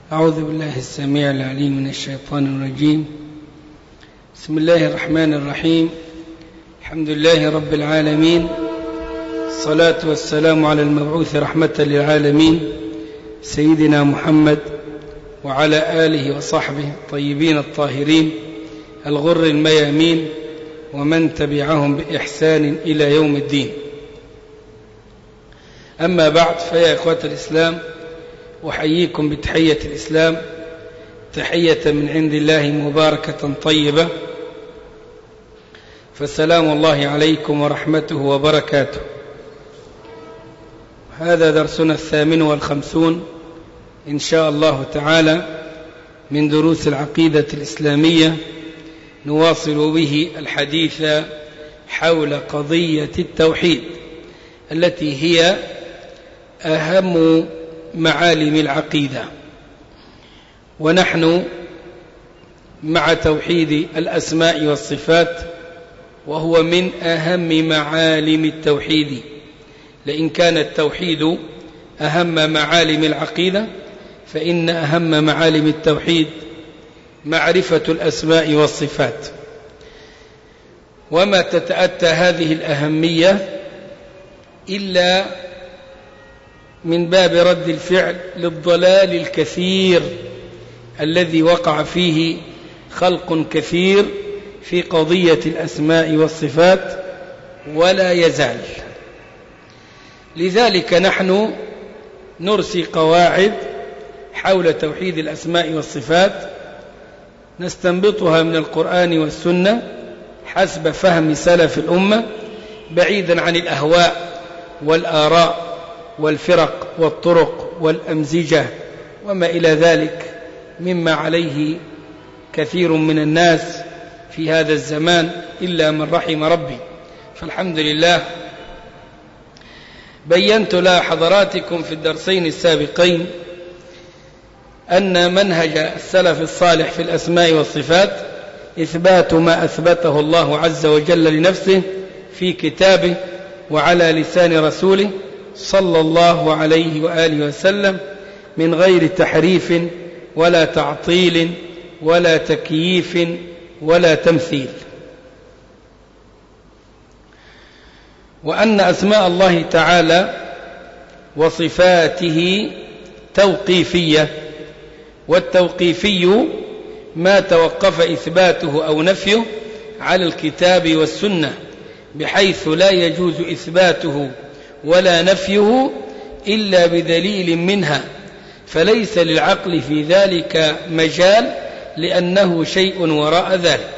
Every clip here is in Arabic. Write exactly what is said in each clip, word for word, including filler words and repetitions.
أعوذ بالله السميع العليم من الشيطان الرجيم. بسم الله الرحمن الرحيم. الحمد لله رب العالمين، الصلاة والسلام على المبعوث رحمة للعالمين سيدنا محمد وعلى آله وصحبه الطيبين الطاهرين الغر الميامين ومن تبعهم بإحسان إلى يوم الدين. أما بعد، فيا إخوة الإسلام، أحييكم بتحية الإسلام، تحية من عند الله مباركة طيبة، فالسلام الله عليكم ورحمته وبركاته. هذا درسنا الثامن والخمسون إن شاء الله تعالى من دروس العقيدة الإسلامية، نواصل به الحديث حول قضية التوحيد التي هي أهم معالم العقيدة، ونحن مع توحيد الأسماء والصفات، وهو من أهم معالم التوحيد، لئن كان التوحيد أهم معالم العقيدة فإن أهم معالم التوحيد معرفة الأسماء والصفات. وما تتأتى هذه الأهمية إلا من باب رد الفعل للضلال الكثير الذي وقع فيه خلق كثير في قضية الأسماء والصفات ولا يزال. لذلك نحن نرسي قواعد حول توحيد الأسماء والصفات نستنبطها من القرآن والسنة حسب فهم سلف الأمة، بعيدا عن الأهواء والآراء والفرق والطرق والأمزجة وما إلى ذلك مما عليه كثير من الناس في هذا الزمان إلا من رحم ربي. فالحمد لله بينت لحضراتكم في الدرسين السابقين أن منهج السلف الصالح في الأسماء والصفات إثبات ما أثبته الله عز وجل لنفسه في كتابه وعلى لسان رسوله صلى الله عليه وآله وسلم، من غير تحريف ولا تعطيل ولا تكييف ولا تمثيل. وأن أسماء الله تعالى وصفاته توقيفية، والتوقيفي ما توقف إثباته أو نفيه على الكتاب والسنة، بحيث لا يجوز إثباته ولا نفيه إلا بدليل منها، فليس للعقل في ذلك مجال لأنه شيء وراء ذلك.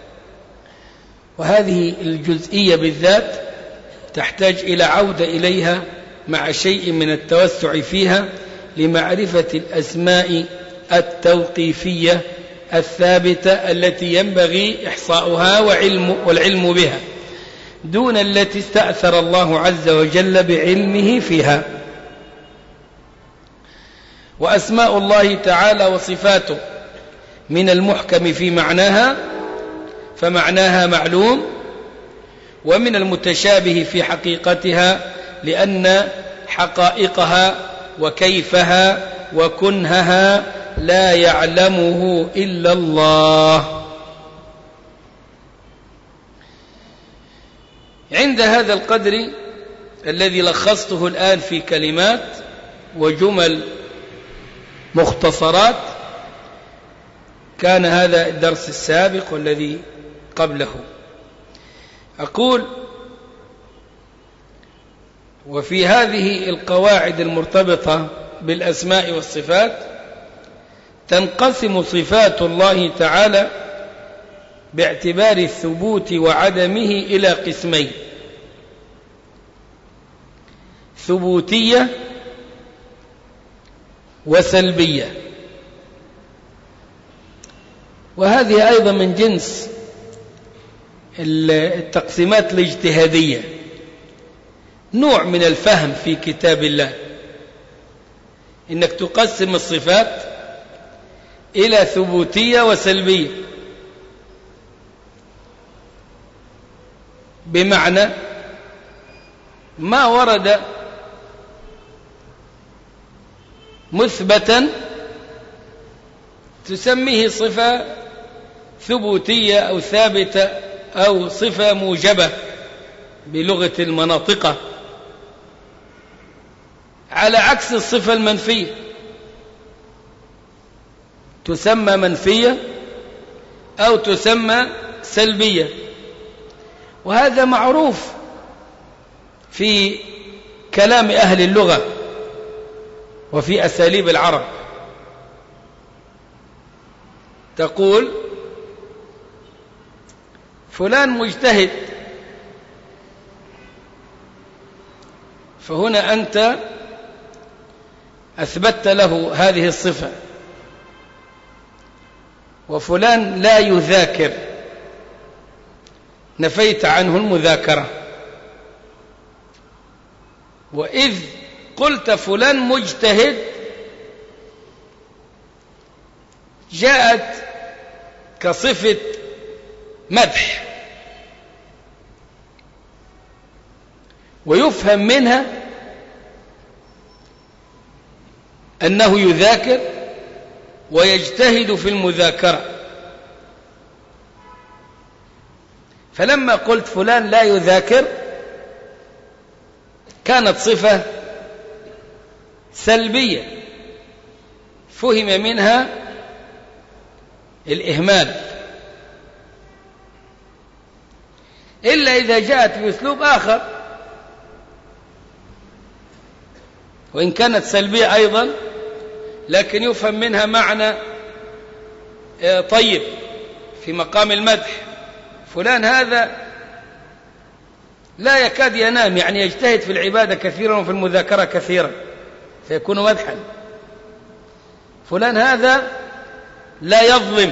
وهذه الجزئية بالذات تحتاج إلى عودة إليها مع شيء من التوسع فيها لمعرفة الأسماء التوقيفية الثابتة التي ينبغي إحصاؤها وعلم والعلم بها، دون التي استأثر الله عز وجل بعلمه فيها. وأسماء الله تعالى وصفاته من المحكم في معناها فمعناها معلوم، ومن المتشابه في حقيقتها لأن حقائقها وكيفها وكنهها لا يعلمه إلا الله. عند هذا القدر الذي لخصته الآن في كلمات وجمل مختصرات، كان هذا الدرس السابق والذي قبله. أقول: وفي هذه القواعد المرتبطة بالأسماء والصفات تنقسم صفات الله تعالى باعتبار الثبوت وعدمه إلى قسمين: ثبوتية وسلبية. وهذه أيضا من جنس التقسيمات الاجتهادية، نوع من الفهم في كتاب الله، إنك تقسم الصفات إلى ثبوتية وسلبية، بمعنى ما ورد مثبتا تسميه صفة ثبوتية أو ثابتة أو صفة موجبة بلغة المناطقة، على عكس الصفة المنفية، تسمى منفية أو تسمى سلبية. وهذا معروف في كلام أهل اللغة وفي أساليب العرب. تقول فلان مجتهد، فهنا أنت أثبتت له هذه الصفة. وفلان لا يذاكر، نفيت عنه المذاكرة. وإذ قلت فلان مجتهد جاءت كصفة مدح، ويفهم منها أنه يذاكر ويجتهد في المذاكرة. فلما قلت فلان لا يذاكر كانت صفة سلبية فهم منها الإهمال، إلا إذا جاءت بأسلوب آخر وإن كانت سلبية أيضا، لكن يفهم منها معنى طيب في مقام المدح. فلان هذا لا يكاد ينام، يعني يجتهد في العبادة كثيرا وفي المذاكرة كثيرا، فيكون مدحا. فلان هذا لا يظلم،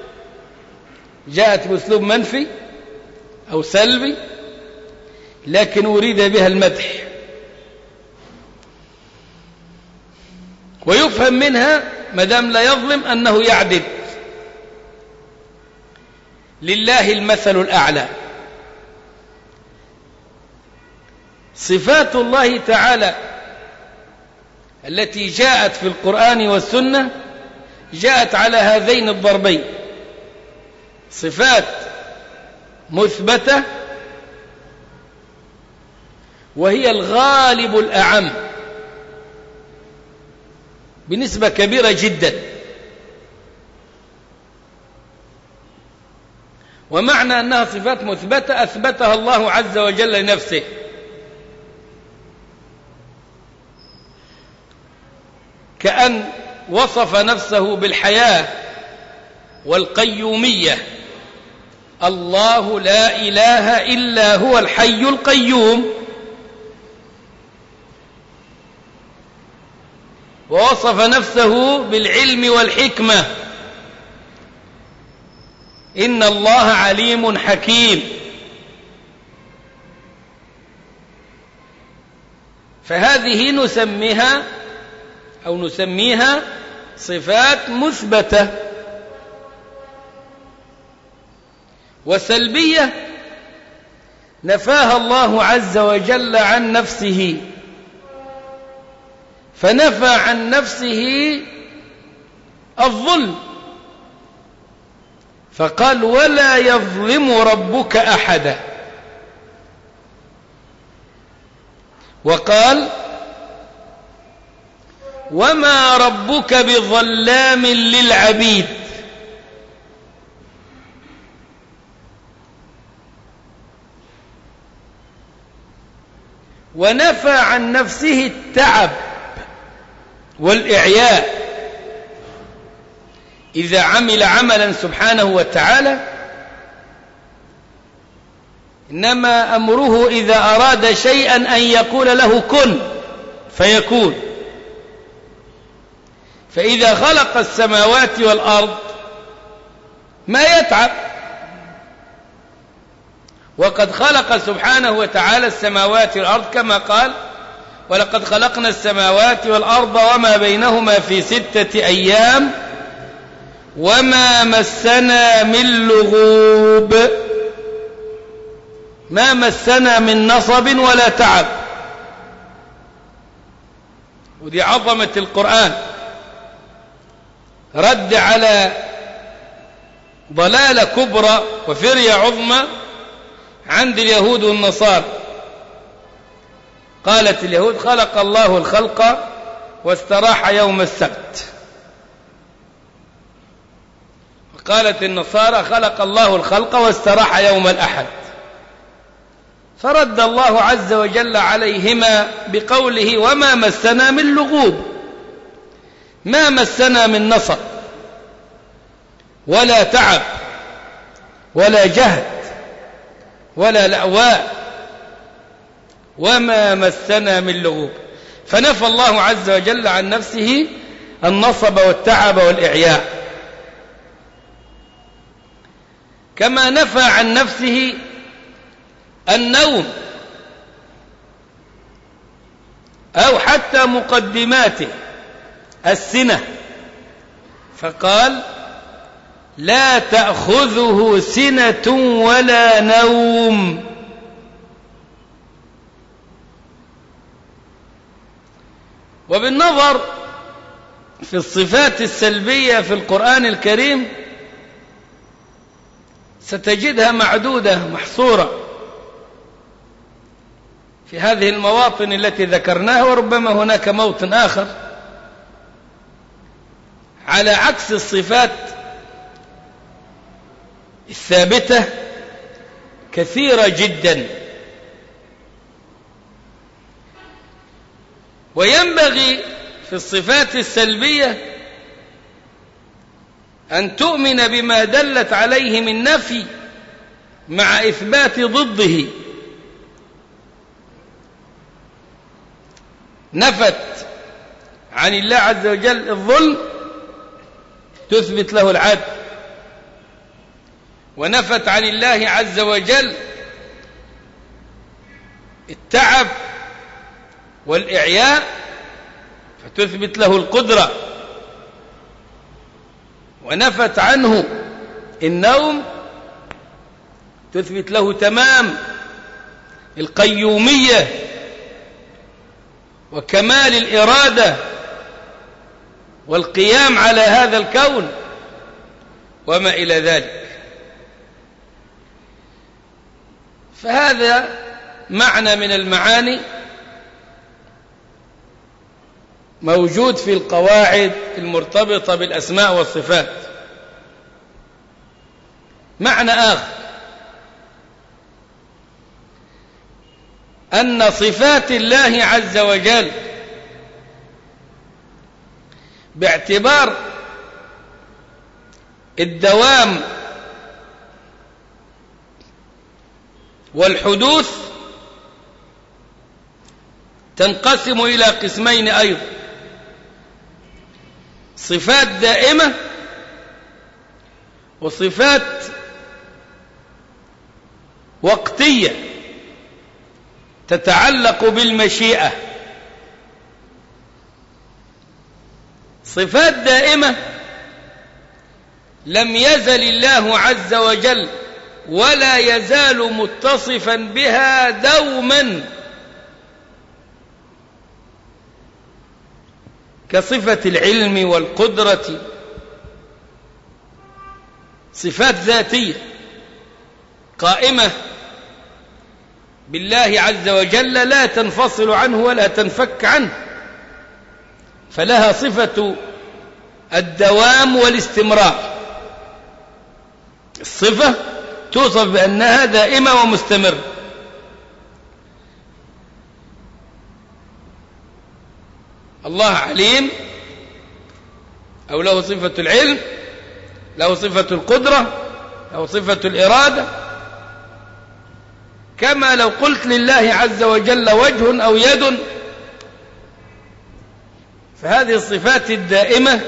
جاءت بأسلوب منفي أو سلبي لكن أريد بها المدح. ويفهم منها مدام لا يظلم أنه يعدل. لله المثل الأعلى. صفات الله تعالى التي جاءت في القرآن والسنة جاءت على هذين الضربين: صفات مثبتة وهي الغالب الأعم بنسبة كبيرة جدا. ومعنى أنها صفات مثبتة أثبتها الله عز وجل لنفسه، كأن وصف نفسه بالحياة والقيومية: الله لا إله إلا هو الحي القيوم. ووصف نفسه بالعلم والحكمة: إن الله عليم حكيم. فهذه نسميها أو نسميها صفات مثبتة. وسلبية نفاها الله عز وجل عن نفسه، فنفى عن نفسه الظلم فقال: ولا يظلم ربك أحدا. وقال: وما ربك بظلام للعبيد. ونفى عن نفسه التعب والإعياء. إذا عمل عملا سبحانه وتعالى إنما أمره إذا أراد شيئا أن يقول له كن فيكون. فإذا خلق السماوات والأرض ما يتعب، وقد خلق سبحانه وتعالى السماوات والأرض كما قال: ولقد خلقنا السماوات والأرض وما بينهما في ستة أيام وما مسنا من لغوب. ما مسنا من نصب ولا تعب. ودي عظمة القرآن. رد على ضلالة كبرى وفرية عظمى عند اليهود والنصارى. قالت اليهود خلق الله الخلق واستراح يوم السبت، وقالت النصارى خلق الله الخلق واستراح يوم الأحد. فرد الله عز وجل عليهما بقوله وما مسنا من لغوب، ما مسنا من نصب ولا تعب ولا جهد ولا لأواء، وما مسنا من لغوب. فنفى الله عز وجل عن نفسه النصب والتعب والإعياء، كما نفى عن نفسه النوم أو حتى مقدماته السنة، فقال لا تأخذه سنة ولا نوم. وبالنظر في الصفات السلبية في القرآن الكريم ستجدها معدودة محصورة في هذه المواطن التي ذكرناها، وربما هناك موطن آخر. على عكس الصفات الثابتة كثيرة جدا. وينبغي في الصفات السلبية أن تؤمن بما دلت عليه من نفي مع إثبات ضده. نفت عن الله عز وجل الظلم تثبت له العدل، ونفت عن الله عز وجل التعب والإعياء فتثبت له القدرة، ونفت عنه النوم تثبت له تمام القيومية وكمال الإرادة والقيام على هذا الكون وما إلى ذلك. فهذا معنى من المعاني موجود في القواعد المرتبطة بالأسماء والصفات. معنى آخر أن صفات الله عز وجل باعتبار الدوام والحدوث تنقسم إلى قسمين أيضا: صفات دائمة وصفات وقتية تتعلق بالمشيئة. صفات دائمة لم يزل الله عز وجل ولا يزال متصفا بها دوما، كصفة العلم والقدرة، صفات ذاتية قائمة بالله عز وجل لا تنفصل عنه ولا تنفك عنه، فلها صفة الدوام والاستمرار. الصفة توصف بأنها دائمة ومستمرة. الله عليم أو له صفة العلم، له صفة القدرة، له صفة الإرادة. كما لو قلت لله عز وجل وجه أو يد، فهذه الصفات الدائمة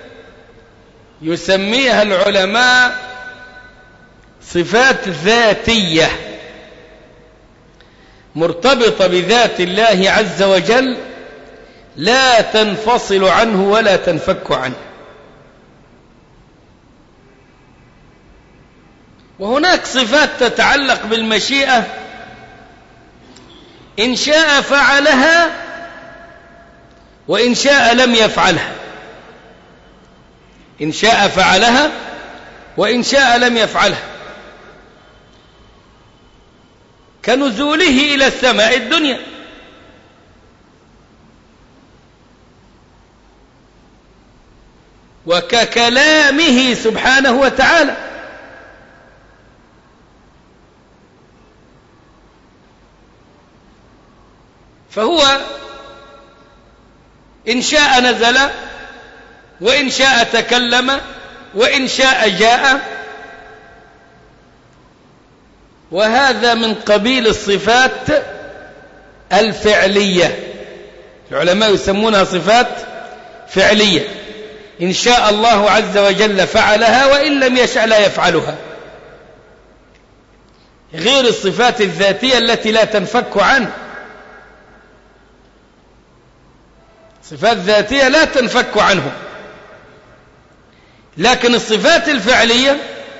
يسميها العلماء صفات ذاتية مرتبطة بذات الله عز وجل لا تنفصل عنه ولا تنفك عنه. وهناك صفات تتعلق بالمشيئة، إن شاء فعلها وإن شاء لم يفعلها. إن شاء فعلها وإن شاء لم يفعلها، كنزوله إلى السماء الدنيا. وككلامه سبحانه وتعالى. فهو إن شاء نزل وإن شاء تكلم وإن شاء جاء، وهذا من قبيل الصفات الفعلية. العلماء يسمونها صفات فعلية، إن شاء الله عز وجل فعلها وإن لم يشأ لا يفعلها، غير الصفات الذاتية التي لا تنفك عنه. صفات ذاتية لا تنفك عنه، لكن الصفات الفعلية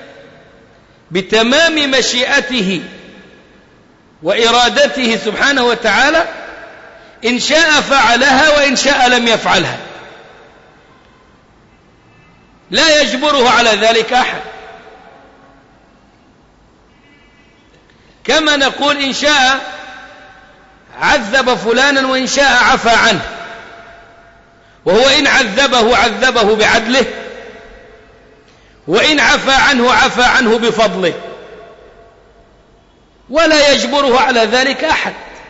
بتمام مشيئته وإرادته سبحانه وتعالى، إن شاء فعلها وإن شاء لم يفعلها، لا يجبره على ذلك أحد. كما نقول إن شاء عذب فلانا وإن شاء عفى عنه، وهو إن عذبه عذبه بعدله، وإن عفى عنه عفى عنه بفضله، ولا يجبره على ذلك أحد.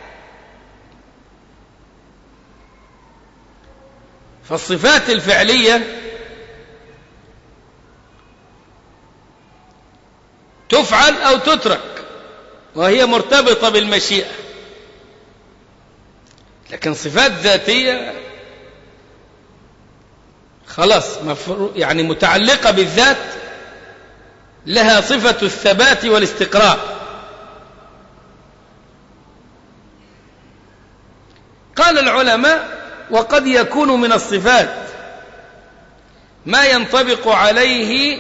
فالصفات الفعلية تفعل أو تترك، وهي مرتبطة بالمشيئة. لكن صفات ذاتية خلاص يعني متعلقة بالذات، لها صفة الثبات والاستقرار. قال العلماء: وقد يكون من الصفات ما ينطبق عليه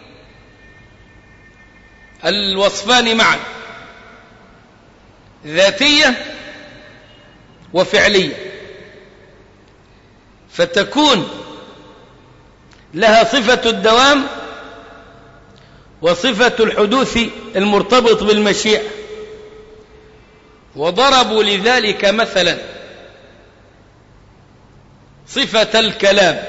الوصفان معا، ذاتية وفعلية، فتكون لها صفة الدوام وصفة الحدوث المرتبط بالمشيئة. وضربوا لذلك مثلا صفة الكلام.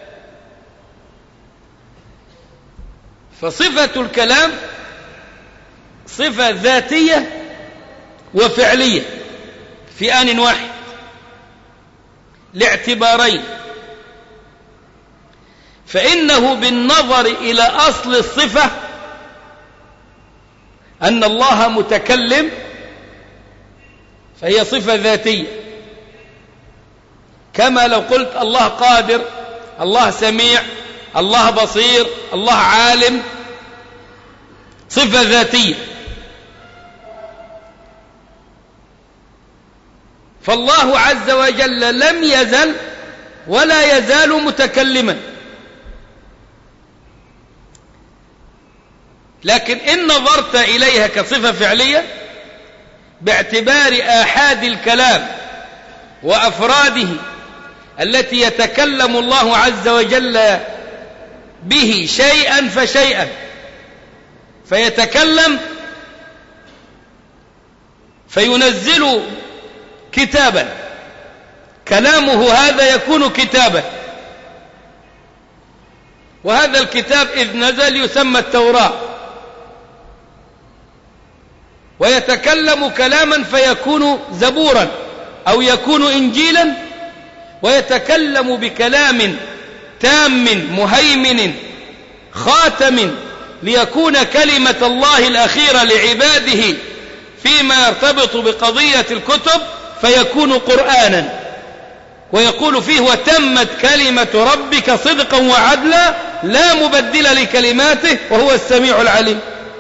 فصفة الكلام صفة ذاتية وفعلية في آن واحد لاعتبارين. فإنه بالنظر إلى أصل الصفة أن الله متكلم، فهي صفة ذاتية، كما لو قلت الله قادر، الله سميع، الله بصير، الله عالم، صفة ذاتية. فالله عز وجل لم يزل ولا يزال متكلما. لكن إن نظرت إليها كصفة فعلية باعتبار آحاد الكلام وأفراده التي يتكلم الله عز وجل به شيئا فشيئا، فيتكلم فينزل كتابا، كلامه هذا يكون كتابا، وهذا الكتاب إذ نزل يسمى التوراة، ويتكلم كلاما فيكون زبورا أو يكون إنجيلا، ويتكلم بكلام تام مهيمن خاتم ليكون كلمة الله الأخيرة لعباده فيما يرتبط بقضية الكتب، فيكون قرآنا، ويقول فيه: وتمت كلمة ربك صدقا وعدلا لا مبدل لكلماته وهو السميع العليم.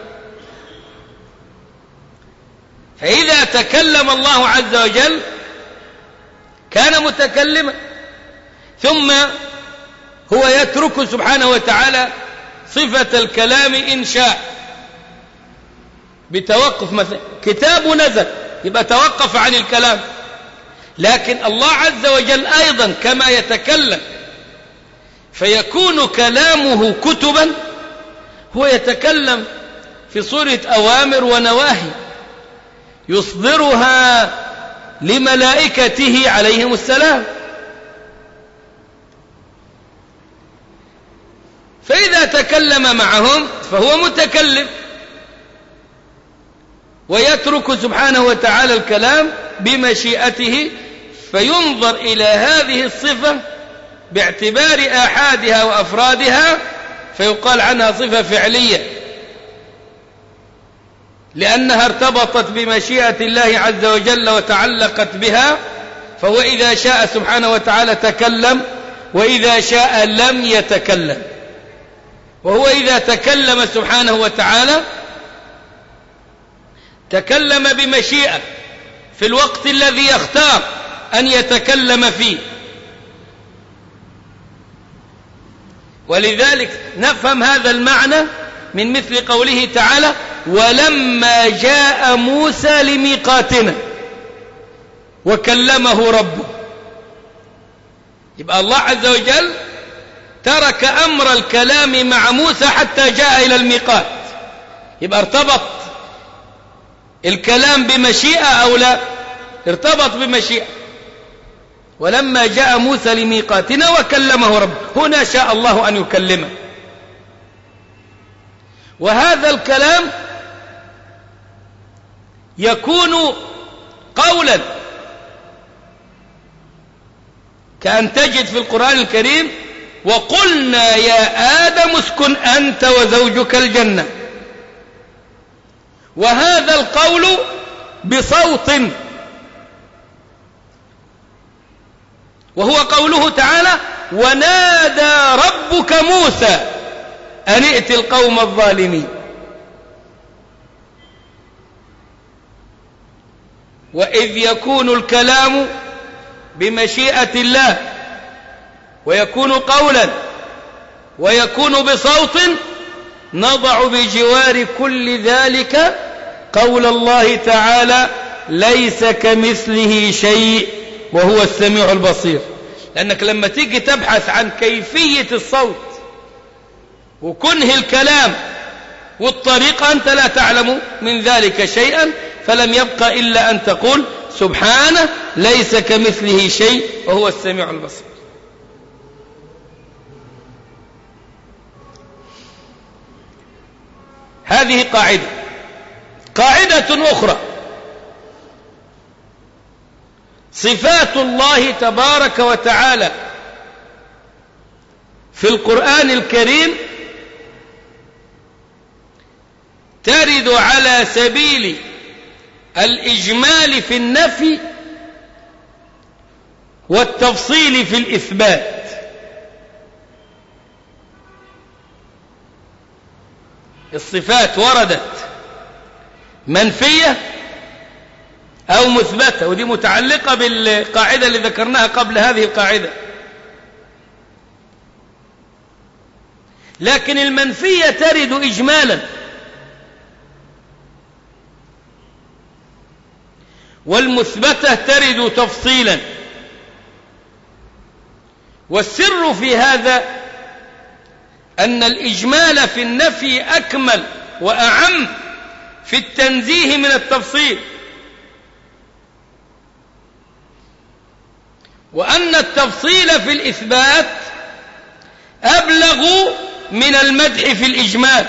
فإذا تكلم الله عز وجل كان متكلما، ثم هو يترك سبحانه وتعالى صفة الكلام إن شاء بتوقف. مثلا كتاب نزل يبقى توقف عن الكلام، لكن الله عز وجل أيضا كما يتكلم فيكون كلامه كتبا، هو يتكلم في صورة أوامر ونواهي يصدرها لملائكته عليهم السلام. فإذا تكلم معهم فهو متكلم، ويترك سبحانه وتعالى الكلام بمشيئته، فينظر إلى هذه الصفة باعتبار آحادها وأفرادها فيقال عنها صفة فعلية، لأنها ارتبطت بمشيئة الله عز وجل وتعلقت بها. فهو إذا شاء سبحانه وتعالى تكلم، وإذا شاء لم يتكلم. وهو إذا تكلم سبحانه وتعالى تكلم بمشيئة في الوقت الذي يختار أن يتكلم فيه. ولذلك نفهم هذا المعنى من مثل قوله تعالى: ولما جاء موسى لميقاتنا وكلمه ربه. يبقى الله عز وجل ترك أمر الكلام مع موسى حتى جاء إلى الميقات. يبقى ارتبط الكلام بمشيئة أو لا؟ ارتبط بمشيئة. ولما جاء موسى لميقاتنا وكلمه ربه، هنا شاء الله أن يكلمه. وهذا الكلام يكون قولا، كأن تجد في القرآن الكريم: وقلنا يا آدم اسكن أنت وزوجك الجنة. وهذا القول بصوت، وهو قوله تعالى: ونادى ربك موسى أن ائت القوم الظالمين. وإذ يكون الكلام بمشيئة الله، ويكون قولا، ويكون بصوت، نضع بجوار كل ذلك قول الله تعالى: ليس كمثله شيء وهو السميع البصير. لأنك لما تيجي تبحث عن كيفية الصوت وكنه الكلام والطريقة، أنت لا تعلم من ذلك شيئا، فلم يبق إلا أن تقول: سبحانه ليس كمثله شيء وهو السميع البصير. هذه قاعدة. قاعدة أخرى: صفات الله تبارك وتعالى في القرآن الكريم ترد على سبيل الإجمال في النفي والتفصيل في الإثبات. الصفات وردت منفية أو مثبتة، ودي متعلقة بالقاعدة اللي ذكرناها قبل هذه القاعدة. لكن المنفية ترد إجمالا، والمثبتة ترد تفصيلا. والسر في هذا أن الإجمال في النفي أكمل وأعم في التنزيه من التفصيل، وأن التفصيل في الإثبات أبلغ من المدح في الإجمال.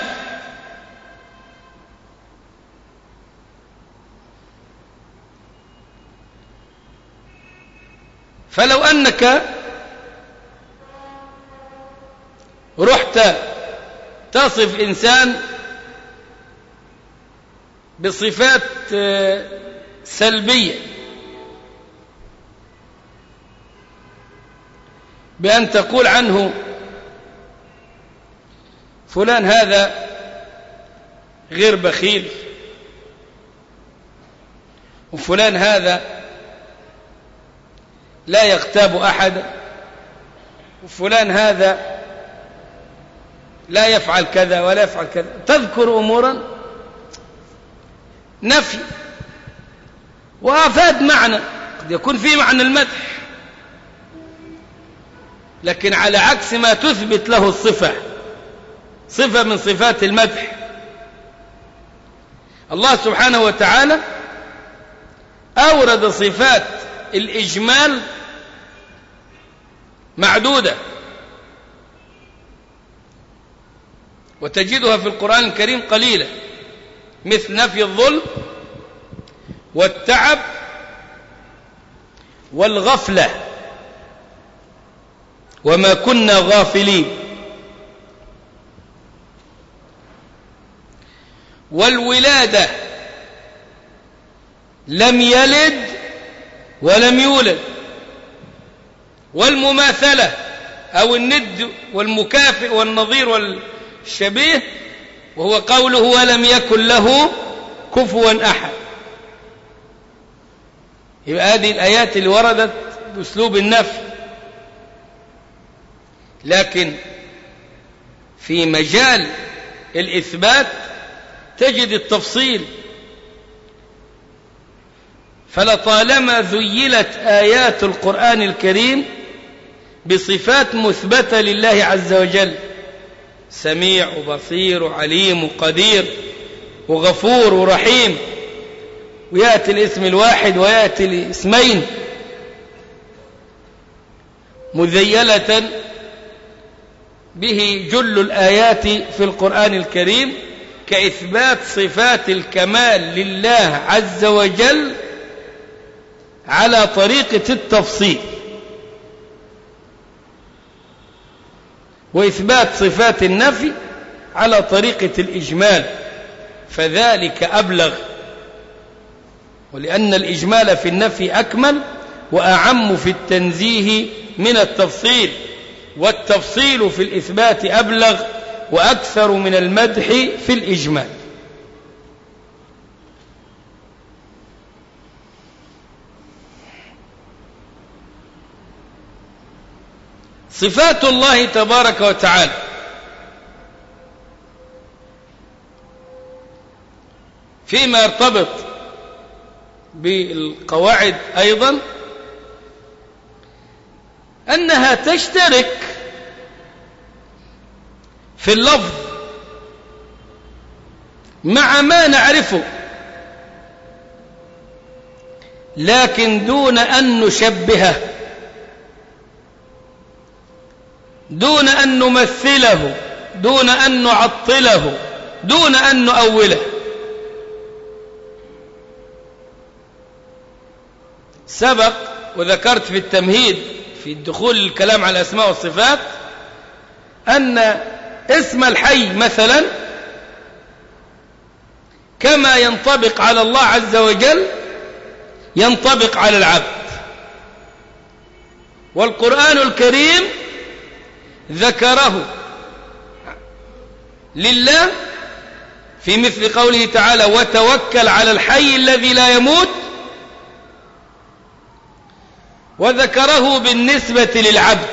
فلو أنك رحت تصف إنسان بصفات سلبية بأن تقول عنه: فلان هذا غير بخيل، وفلان هذا لا يغتاب أحد، وفلان هذا لا يفعل كذا ولا يفعل كذا، تذكر أمورا نفي وأفاد معنى، قد يكون فيه معنى المدح، لكن على عكس ما تثبت له الصفة، صفة من صفات المدح. الله سبحانه وتعالى أورد صفات الإجمال معدودة، وتجدها في القرآن الكريم قليلة، مثل نفي الظلم والتعب والغفلة وما كنا غافلين، والولادة لم يلد ولم يولد، والمماثلة أو الند والمكافئ والنظير والشبيه، وهو قوله ولم يكن له كفوا أحد. يبقى هذه الآيات اللي وردت بأسلوب النفي، لكن في مجال الإثبات تجد التفصيل. فلطالما ذيلت آيات القرآن الكريم بصفات مثبتة لله عز وجل، سميع وبصير وعليم وقدير وغفور ورحيم، ويأتي الاسم الواحد ويأتي الاسمين مذيلة به جل الآيات في القرآن الكريم، كإثبات صفات الكمال لله عز وجل على طريقة التفصيل، وإثبات صفات النفي على طريقة الإجمال، فذلك أبلغ. ولأن الإجمال في النفي أكمل وأعم في التنزيه من التفصيل، والتفصيل في الإثبات أبلغ وأكثر من المدح في الإجمال. صفات الله تبارك وتعالى فيما يرتبط بالقواعد أيضا أنها تشترك في اللفظ مع ما نعرفه، لكن دون أن نشبهه، دون أن نمثله، دون أن نعطله، دون أن نؤوله. سبق وذكرت في التمهيد في الدخول الكلام على الأسماء والصفات أن اسم الحي مثلا كما ينطبق على الله عز وجل ينطبق على العبد، والقرآن الكريم ذكره لله في مثل قوله تعالى وتوكل على الحي الذي لا يموت، وذكره بالنسبة للعبد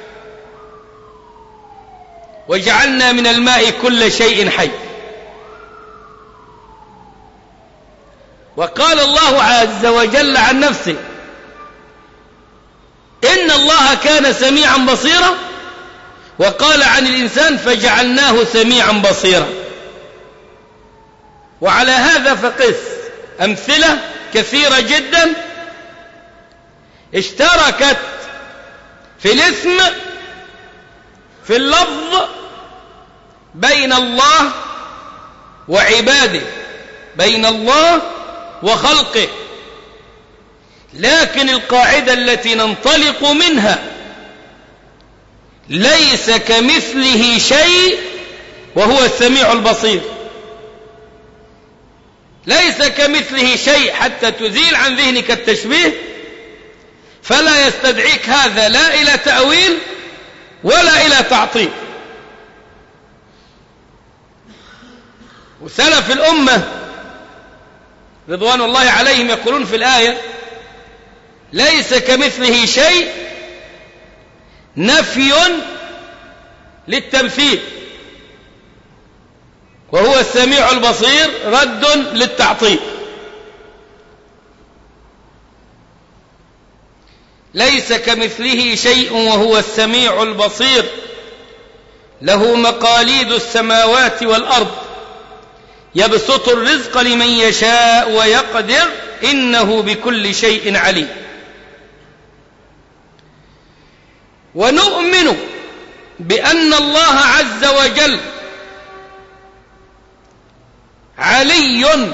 وجعلنا من الماء كل شيء حي. وقال الله عز وجل عن نفسه إن الله كان سميعا بصيرا، وقال عن الإنسان فجعلناه سميعا بصيرا. وعلى هذا فقس أمثلة كثيرة جدا اشتركت في الاسم في اللفظ بين الله وعباده، بين الله وخلقه، لكن القاعدة التي ننطلق منها ليس كمثله شيء وهو السميع البصير. ليس كمثله شيء حتى تزيل عن ذهنك التشبيه، فلا يستدعيك هذا لا إلى تأويل ولا إلى تعطيل. وسلف الأمة رضوان الله عليهم يقولون في الآية ليس كمثله شيء نفي للتمثيل، وهو السميع البصير رد للتعطيل. ليس كمثله شيء وهو السميع البصير له مقاليد السماوات والأرض يبسط الرزق لمن يشاء ويقدر إنه بكل شيء عليم. ونؤمن بأن الله عز وجل علي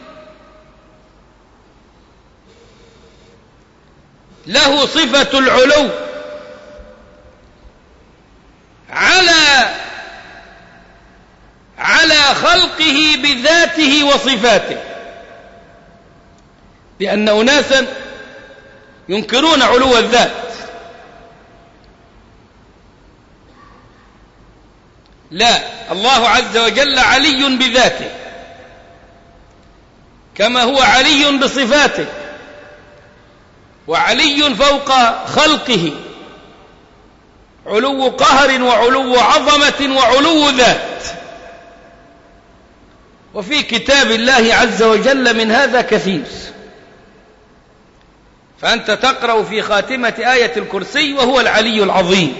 له صفة العلو على على خلقه بذاته وصفاته، لأن أناسا ينكرون علو الذات. لا، الله عز وجل علي بذاته كما هو علي بصفاته، وعلي فوق خلقه، علو قهر وعلو عظمة وعلو ذات. وفي كتاب الله عز وجل من هذا كثير. فأنت تقرأ في خاتمة آية الكرسي وهو العلي العظيم،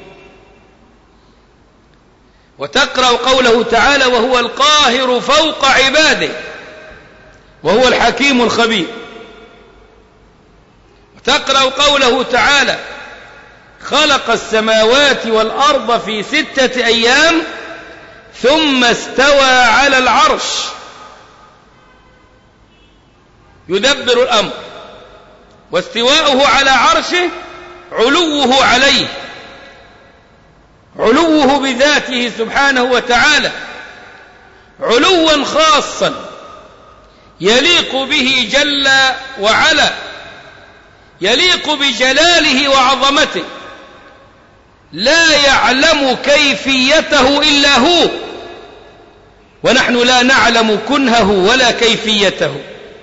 وتقرأ قوله تعالى وهو القاهر فوق عباده وهو الحكيم الخبير، وتقرأ قوله تعالى خلق السماوات والأرض في ستة أيام ثم استوى على العرش يدبر الأمر. واستواؤه على عرشه علوه عليه، علوه بذاته سبحانه وتعالى، علوا خاصا يليق به جل وعلا، يليق بجلاله وعظمته، لا يعلم كيفيته إلا هو، ونحن لا نعلم كنهه ولا كيفيته.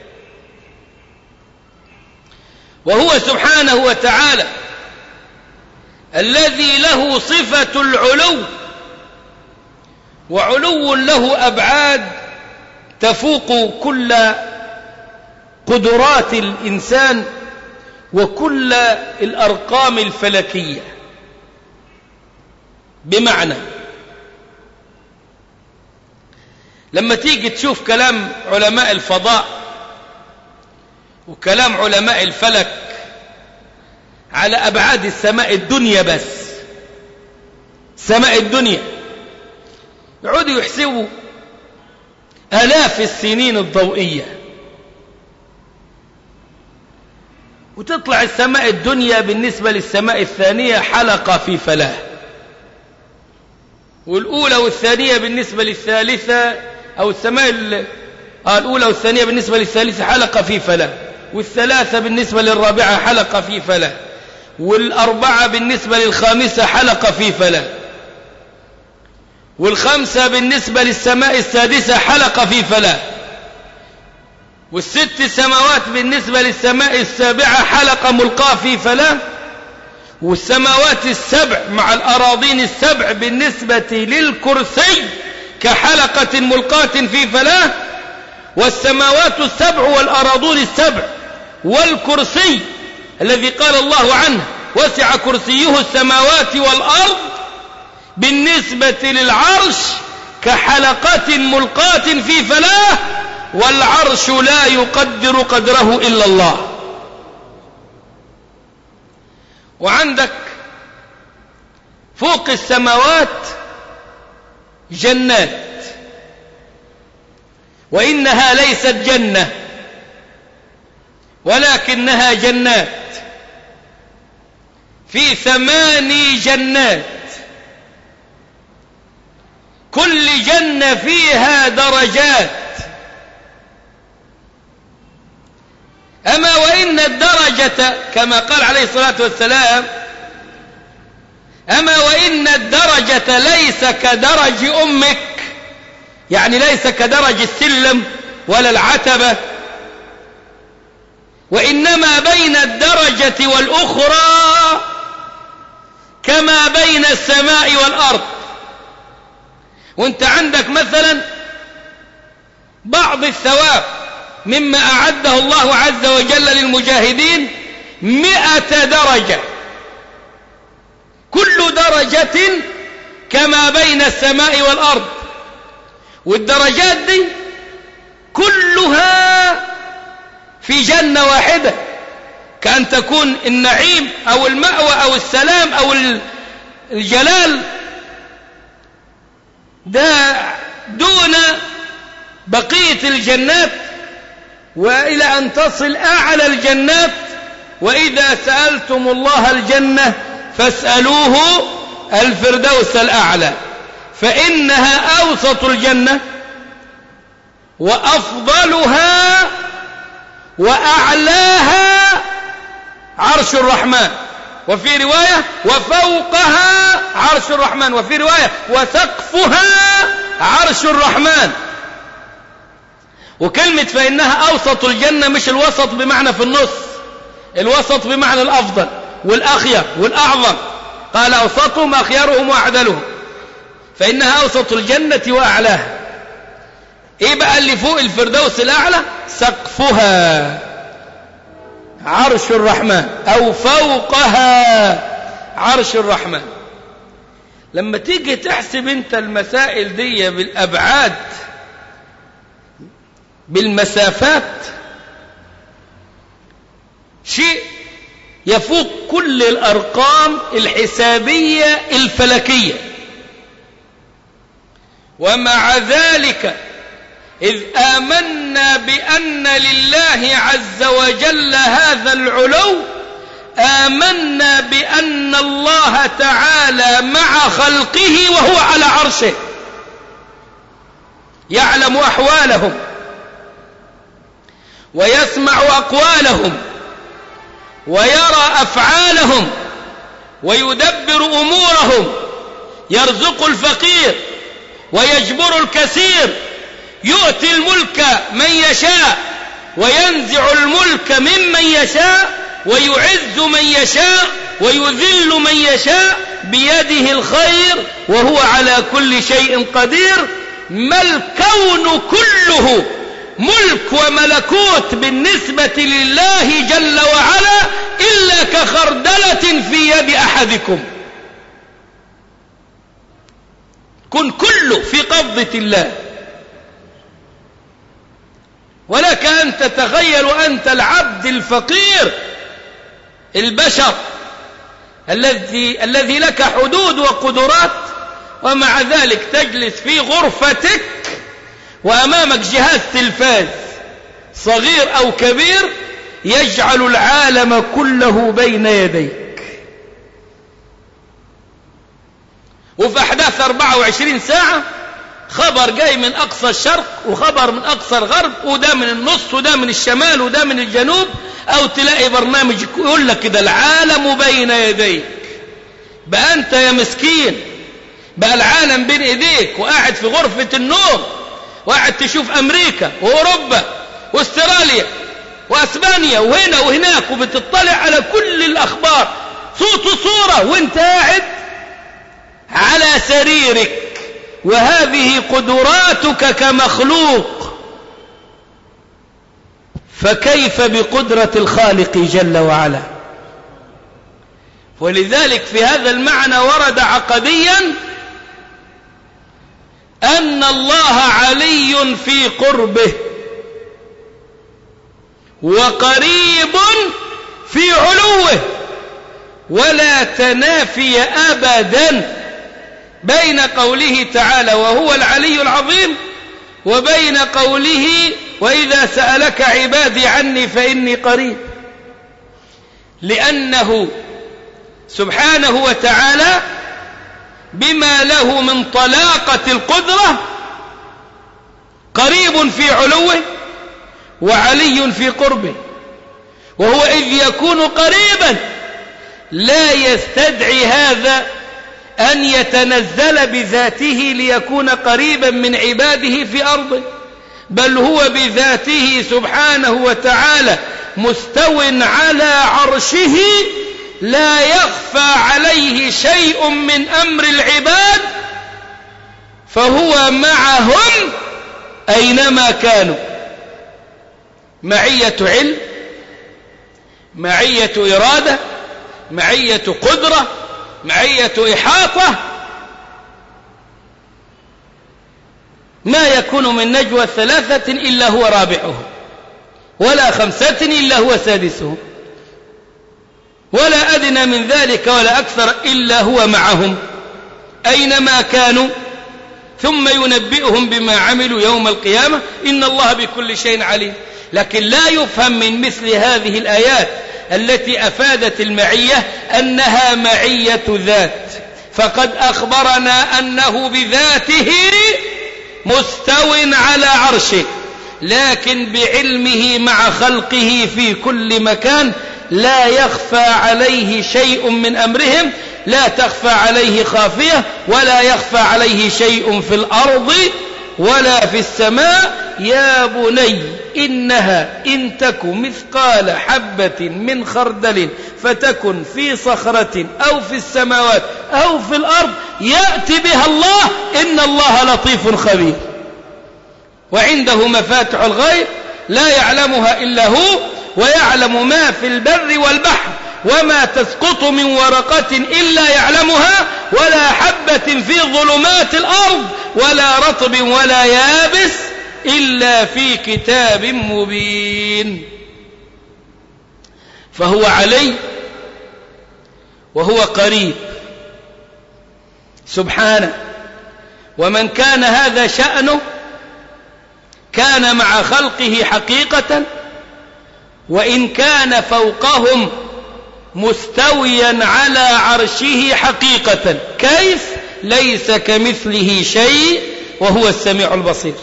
وهو سبحانه وتعالى الذي له صفة العلو، وعلو له أبعاد تفوق كل قدرات الإنسان وكل الأرقام الفلكية. بمعنى لما تيجي تشوف كلام علماء الفضاء وكلام علماء الفلك على أبعاد السماء الدنيا، بس سماء الدنيا يقعدوا يحسبوا آلاف السنين الضوئية، وتطلع السماء الدنيا بالنسبة للسماء الثانية حلقة في فلاة، والأولى والثانية بالنسبة للثالثة أو السماء الأولى والثانية بالنسبة للثالثة حلقة في فلاة، والثلاثة بالنسبة للرابعة حلقة في فلاة، والأربعة بالنسبة للخامسة حلقة في فلاة، والخمسة بالنسبة للسماء السادسة حلقة في فلاة، والست سماوات بالنسبة للسماء السابعة حلقة ملقاة في فلاة، والسماوات السبع مع الأراضين السبع بالنسبة للكرسي كحلقة ملقاة في فلاة، والسماوات السبع والأراضون السبع والكرسي الذي قال الله عنه وسع كرسيه السماوات والأرض بالنسبة للعرش كحلقة ملقاة في فلاة، والعرش لا يقدر قدره إلا الله. وعندك فوق السماوات جنات، وإنها ليست جنة ولكنها جنات، في ثماني جنات، كل جنة فيها درجات. أما وإن الدرجة كما قال عليه الصلاة والسلام أما وإن الدرجة ليس كدرج أمك، يعني ليس كدرج السلم ولا العتبة، وإنما بين الدرجة والأخرى كما بين السماء والأرض. وانت عندك مثلا بعض الثواب مما أعده الله عز وجل للمجاهدين مئة درجة، كل درجة كما بين السماء والأرض. والدرجات دي كلها في جنة واحدة، كأن تكون النعيم أو المأوى أو السلام أو الجلال ده دون بقية الجنات، وإلى أن تصل أعلى الجنات. وإذا سألتم الله الجنة فاسألوه الفردوس الأعلى، فإنها أوسط الجنة وأفضلها وأعلاها عرش الرحمن، وفي رواية وفوقها عرش الرحمن، وفي رواية وسقفها عرش الرحمن. وكلمة فإنها أوسط الجنة مش الوسط بمعنى في النص، الوسط بمعنى الأفضل والأخير والأعظم، قال أوسطهم أخيرهم وأعدلهم، فإنها أوسط الجنة وأعلاها. إيه بقى اللي فوق الفردوس الأعلى؟ سقفها عرش الرحمن أو فوقها عرش الرحمن. لما تيجي تحسب انت المسائل دي بالأبعاد بالمسافات، شيء يفوق كل الأرقام الحسابية الفلكية. ومع ذلك إذ آمنا بأن لله عز وجل هذا العلو، آمنا بأن الله تعالى مع خلقه وهو على عرشه، يعلم أحوالهم ويسمع أقوالهم ويرى أفعالهم ويدبر أمورهم، يرزق الفقير ويجبر الكثير، يؤتي الملك من يشاء وينزع الملك ممن يشاء، ويعز من يشاء ويذل من يشاء، بيده الخير وهو على كل شيء قدير. ما الكون كله ملك وملكوت بالنسبة لله جل وعلا إلا كخردلة في يد أحدكم، كن كله في قبضة الله. ولك أن تتخيل أنت العبد الفقير البشر الذي الذي لك حدود وقدرات، ومع ذلك تجلس في غرفتك وأمامك جهاز تلفاز صغير أو كبير يجعل العالم كله بين يديك، وفي أحداث أربعة وعشرين ساعة خبر جاي من أقصى الشرق وخبر من أقصى الغرب، وده من النص وده من الشمال وده من الجنوب، أو تلاقي برنامج يقول لك كده العالم بين يديك. بقى أنت يا مسكين بقى العالم بين إيديك، وقاعد في غرفة النوم وقاعد تشوف أمريكا وأوروبا واستراليا وأسبانيا وهنا وهناك، وبتطلع على كل الأخبار صوت وصورة وانت قاعد على سريرك. وهذه قدراتك كمخلوق، فكيف بقدرة الخالق جل وعلا؟ ولذلك في هذا المعنى ورد عقديا أن الله علي في قربه وقريب في علوه، ولا تنافي أبدا بين قوله تعالى وهو العلي العظيم وبين قوله وإذا سألك عبادي عني فإني قريب، لأنه سبحانه وتعالى بما له من طلاقة القدرة قريب في علوه وعلي في قربه. وهو إذ يكون قريبا لا يستدعي هذا أن يتنزل بذاته ليكون قريبا من عباده في أرضه، بل هو بذاته سبحانه وتعالى مستو على عرشه، لا يخفى عليه شيء من أمر العباد، فهو معهم أينما كانوا. معية علم، معية إرادة، معية قدرة، معية إحاطة. ما يكون من نجوى ثلاثة إلا هو رابعهم، ولا خمسة إلا هو سادسهم، ولا أدنى من ذلك ولا أكثر إلا هو معهم أينما كانوا، ثم ينبئهم بما عملوا يوم القيامة، إن الله بكل شيء عليم. لكن لا يفهم من مثل هذه الآيات التي أفادت المعية أنها معية ذات، فقد أخبرنا أنه بذاته مستو على عرشه، لكن بعلمه مع خلقه في كل مكان لا يخفى عليه شيء من أمرهم، لا تخفى عليه خافية، ولا يخفى عليه شيء في الأرض ولا في السماء. يا بني إنها إن تك مثقال حبة من خردل فتكن في صخرة أو في السماوات أو في الأرض يأتي بها الله، إن الله لطيف خبير. وعنده مفاتح الغيب لا يعلمها إلا هو، ويعلم ما في البر والبحر، وما تسقط من ورقة إلا يعلمها، ولا حبة في ظلمات الأرض، ولا رطب ولا يابس إلا في كتاب مبين. فهو علي وهو قريب سبحانه. ومن كان هذا شأنه كان مع خلقه حقيقة، وإن كان فوقهم مستويا على عرشه حقيقة. كيف؟ ليس كمثله شيء وهو السميع البصير.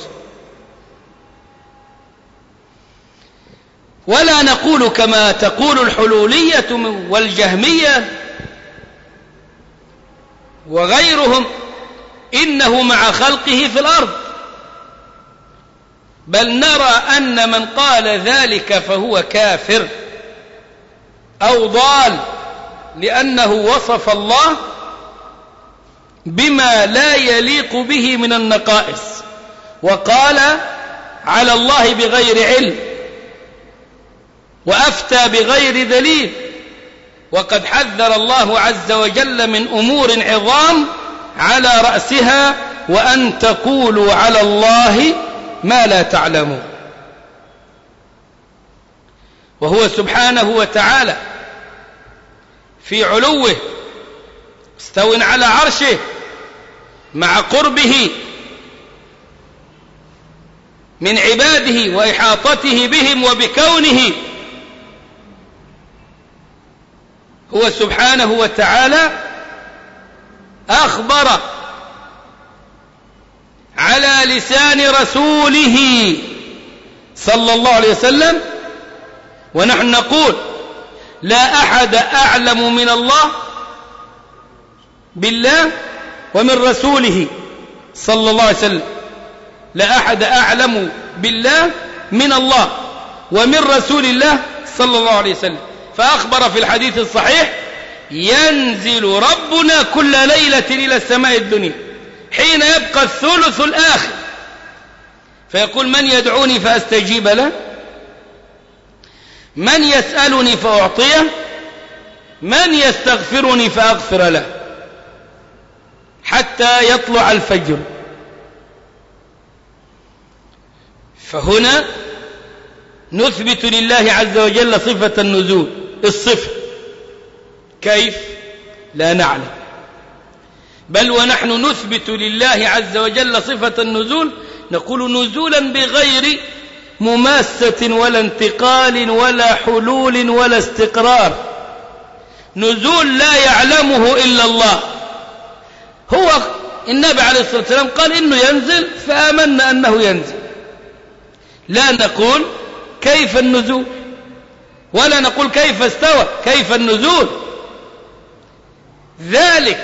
ولا نقول كما تقول الحلولية والجهمية وغيرهم إنه مع خلقه في الأرض، بل نرى أن من قال ذلك فهو كافر أو ضال، لأنه وصف الله بما لا يليق به من النقائص، وقال على الله بغير علم، وأفتى بغير دليل. وقد حذر الله عز وجل من أمور عظام على رأسها وأن تقولوا على الله ما لا تعلمون. وهو سبحانه وتعالى في علوه مستو على عرشه مع قربه من عباده وإحاطته بهم وبكونه. هو سبحانه وتعالى أخبر على لسان رسوله صلى الله عليه وسلم، ونحن نقول لا أحد أعلم من الله بالله ومن رسوله صلى الله عليه وسلم، لا أحد أعلم بالله من الله ومن رسول الله صلى الله عليه وسلم. فأخبر في الحديث الصحيح: ينزل ربنا كل ليلة إلى السماء الدنيا حين يبقى الثلث الآخر، فيقول: من يدعوني فأستجيب له، من يسألني فأعطيه، من يستغفرني فأغفر له، حتى يطلع الفجر. فهنا نثبت لله عز وجل صفة النزول، الصفة كيف؟ لا نعلم. بل ونحن نثبت لله عز وجل صفة النزول، نقول نزولا بغير مماسة ولا انتقال ولا حلول ولا استقرار، نزول لا يعلمه إلا الله. هو النبي عليه الصلاة والسلام قال إنه ينزل فآمنا أنه ينزل، لا نقول كيف النزول ولا نقول كيف استوى، كيف النزول. ذلك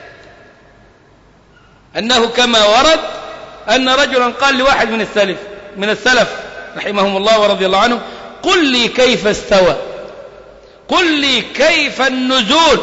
أنه كما ورد أن رجلا قال لواحد من السلف من السلف رحمهم الله ورضي الله عنه: قل لي كيف استوى، قل لي كيف النزول.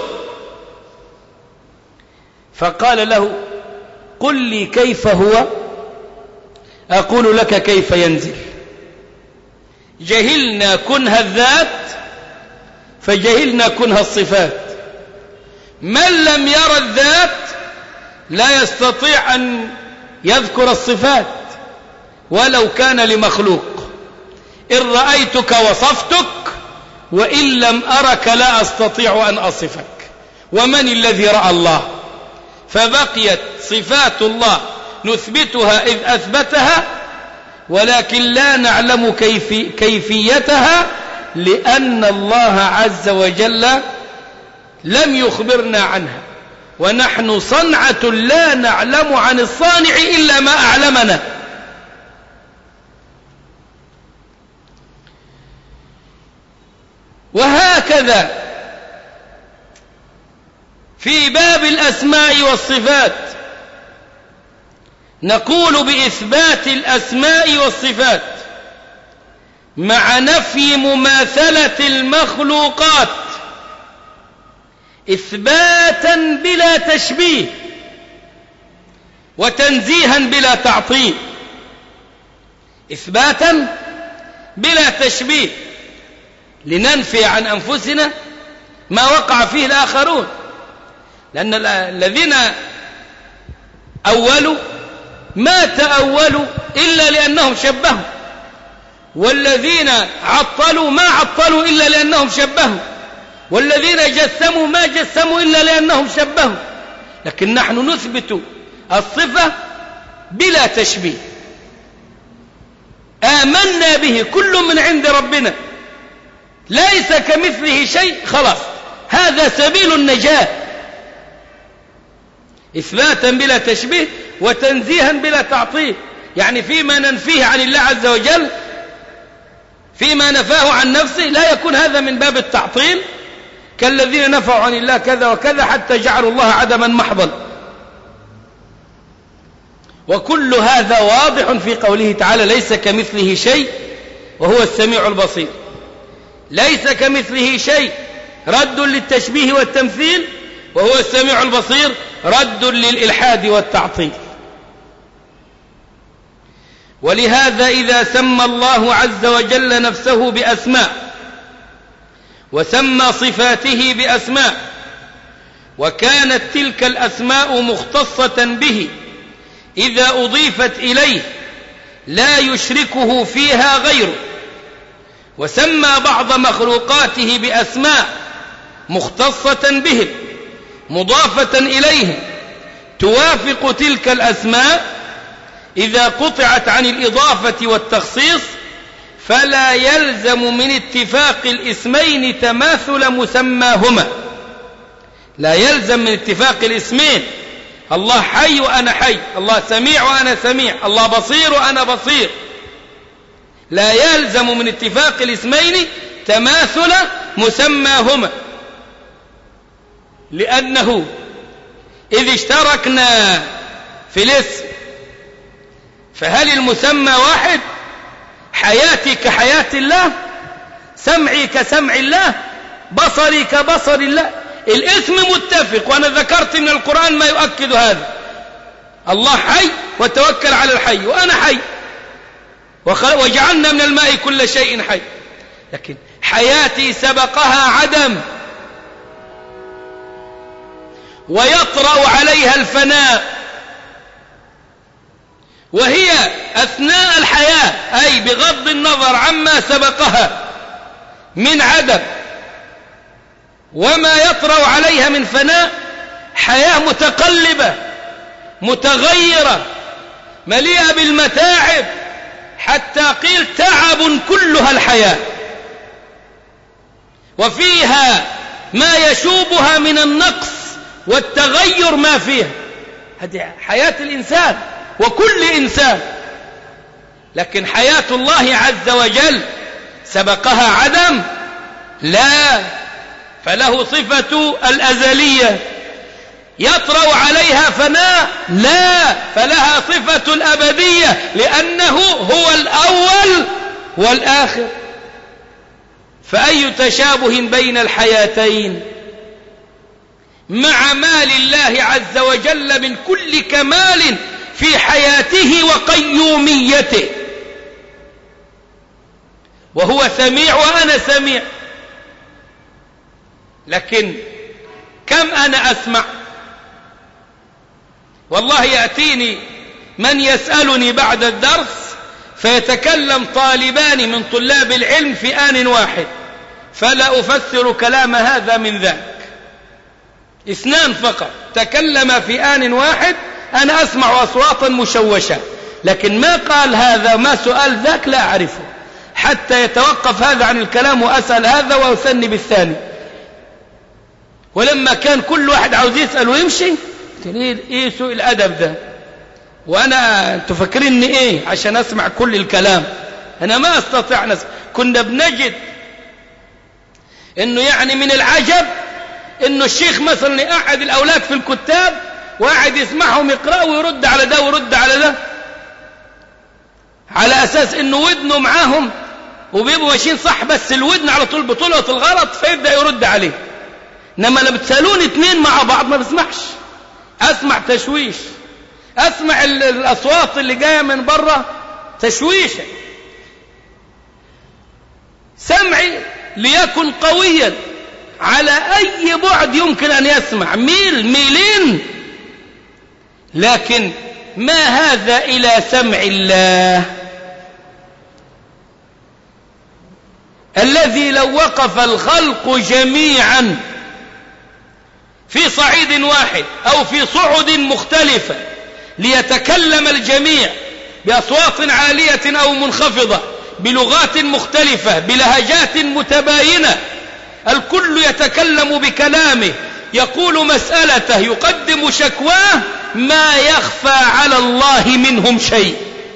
فقال له: قل لي كيف هو أقول لك كيف ينزل. جهلنا كنه الذات فجهلنا كنها الصفات. من لم يرى الذات لا يستطيع أن يذكر الصفات ولو كان لمخلوق. إن رأيتك وصفتك وإن لم أرك لا أستطيع أن أصفك. ومن الذي رأى الله؟ فبقيت صفات الله نثبتها إذ أثبتها، ولكن لا نعلم كيفي كيفيتها، لأن الله عز وجل لم يخبرنا عنها، ونحن صنعة لا نعلم عن الصانع إلا ما أعلمنا. وهكذا في باب الأسماء والصفات نقول بإثبات الأسماء والصفات مع نفي مماثلة المخلوقات إثباتا بلا تشبيه وتنزيها بلا تعطيل. إثباتا بلا تشبيه لننفي عن أنفسنا ما وقع فيه الآخرون، لأن الذين أولوا ما تأولوا إلا لأنهم شبهوا، والذين عطلوا ما عطلوا إلا لأنهم شبهوا، والذين جسموا ما جسموا إلا لأنهم شبهوا. لكن نحن نثبت الصفة بلا تشبيه، آمنا به كل من عند ربنا، ليس كمثله شيء، خلاص هذا سبيل النجاة. إثباتا بلا تشبيه وتنزيها بلا تعطيل، يعني فيما ننفيه عن الله عز وجل فيما نفاه عن نفسه لا يكون هذا من باب التعطيل كالذين نفوا عن الله كذا وكذا حتى جعلوا الله عدما محضا. وكل هذا واضح في قوله تعالى ليس كمثله شيء وهو السميع البصير. ليس كمثله شيء رد للتشبيه والتمثيل، وهو السميع البصير رد للإلحاد والتعطيل. ولهذا إذا سمى الله عز وجل نفسه بأسماء وسمى صفاته بأسماء وكانت تلك الأسماء مختصة به إذا أضيفت إليه لا يشركه فيها غيره، وسمى بعض مخلوقاته بأسماء مختصة بهم مضافة إليهم توافق تلك الأسماء إذا قطعت عن الإضافة والتخصيص، فلا يلزم من اتفاق الاسمين تماثل مسماهما. لا يلزم من اتفاق الاسمين، الله حي وأنا حي، الله سميع وأنا سميع، الله بصير وأنا بصير، لا يلزم من اتفاق الاسمين تماثل مسماهما، لأنه إذ اشتركنا في الاسم فهل المسمى واحد؟ حياتي كحياة الله، سمعي كسمع الله، بصري كبصر الله، الاسم متفق. وأنا ذكرت من القرآن ما يؤكد هذا، الله حي وتوكل على الحي وأنا حي وجعلنا من الماء كل شيء حي، لكن حياتي سبقها عدم ويطرأ عليها الفناء، وهي أثناء الحياة أي بغض النظر عما سبقها من عدم وما يطرأ عليها من فناء حياة متقلبة متغيرة مليئة بالمتاعب، حتى قيل تعب كلها الحياة، وفيها ما يشوبها من النقص والتغير ما فيها. هذه حياة الإنسان وكل إنسان، لكن حياة الله عز وجل سبقها عدم؟ لا، فله صفة الأزلية. يطرأ عليها فناء؟ لا، فلها صفة الأبدية، لأنه هو الأول والآخر. فأي تشابه بين الحياتين مع ما لله عز وجل من كل كمال في حياته وقيوميته، وهو سميع وأنا سميع، لكن كم أنا أسمع؟ والله يأتيني من يسألني بعد الدرس فيتكلم طالبان من طلاب العلم في آن واحد، فلا أفسر كلام هذا من ذاك. اثنان فقط تكلم في آن واحد، أنا أسمع أصواتا مشوشة، لكن ما قال هذا ما سؤال ذاك لا أعرفه، حتى يتوقف هذا عن الكلام وأسأل هذا وأثني بالثاني. ولما كان كل واحد عاوز يسأل ويمشي، تريد إيه سوء الأدب ده؟ وأنا تفكرني إيه عشان أسمع كل الكلام؟ أنا ما أستطيع نسمع. كنا بنجد إنه يعني من العجب إنه الشيخ مثلا يقعد الأولاد في الكتاب وقاعد يسمعهم يقرأوا ويرد على ده ويرد على ده، على أساس إنه ودنه معاهم وبيبقوا ماشيين صح، بس الودن على طول بطلعة الغلط فيبدأ يرد عليه. إنما لما بتسألون اثنين مع بعض ما بسمعش، أسمع تشويش، أسمع الأصوات اللي جاية من برا تشويشة. سمعي ليكن قويا على أي بعد يمكن أن يسمع، ميل ميلين، لكن ما هذا إلى سمع الله الذي لو وقف الخلق جميعا في صعيد واحد أو في صعد مختلفة ليتكلم الجميع بأصوات عالية أو منخفضة بلغات مختلفة بلهجات متباينة، الكل يتكلم بكلامه يقول مسألته يقدم شكواه، ما يخفى على الله منهم شيء.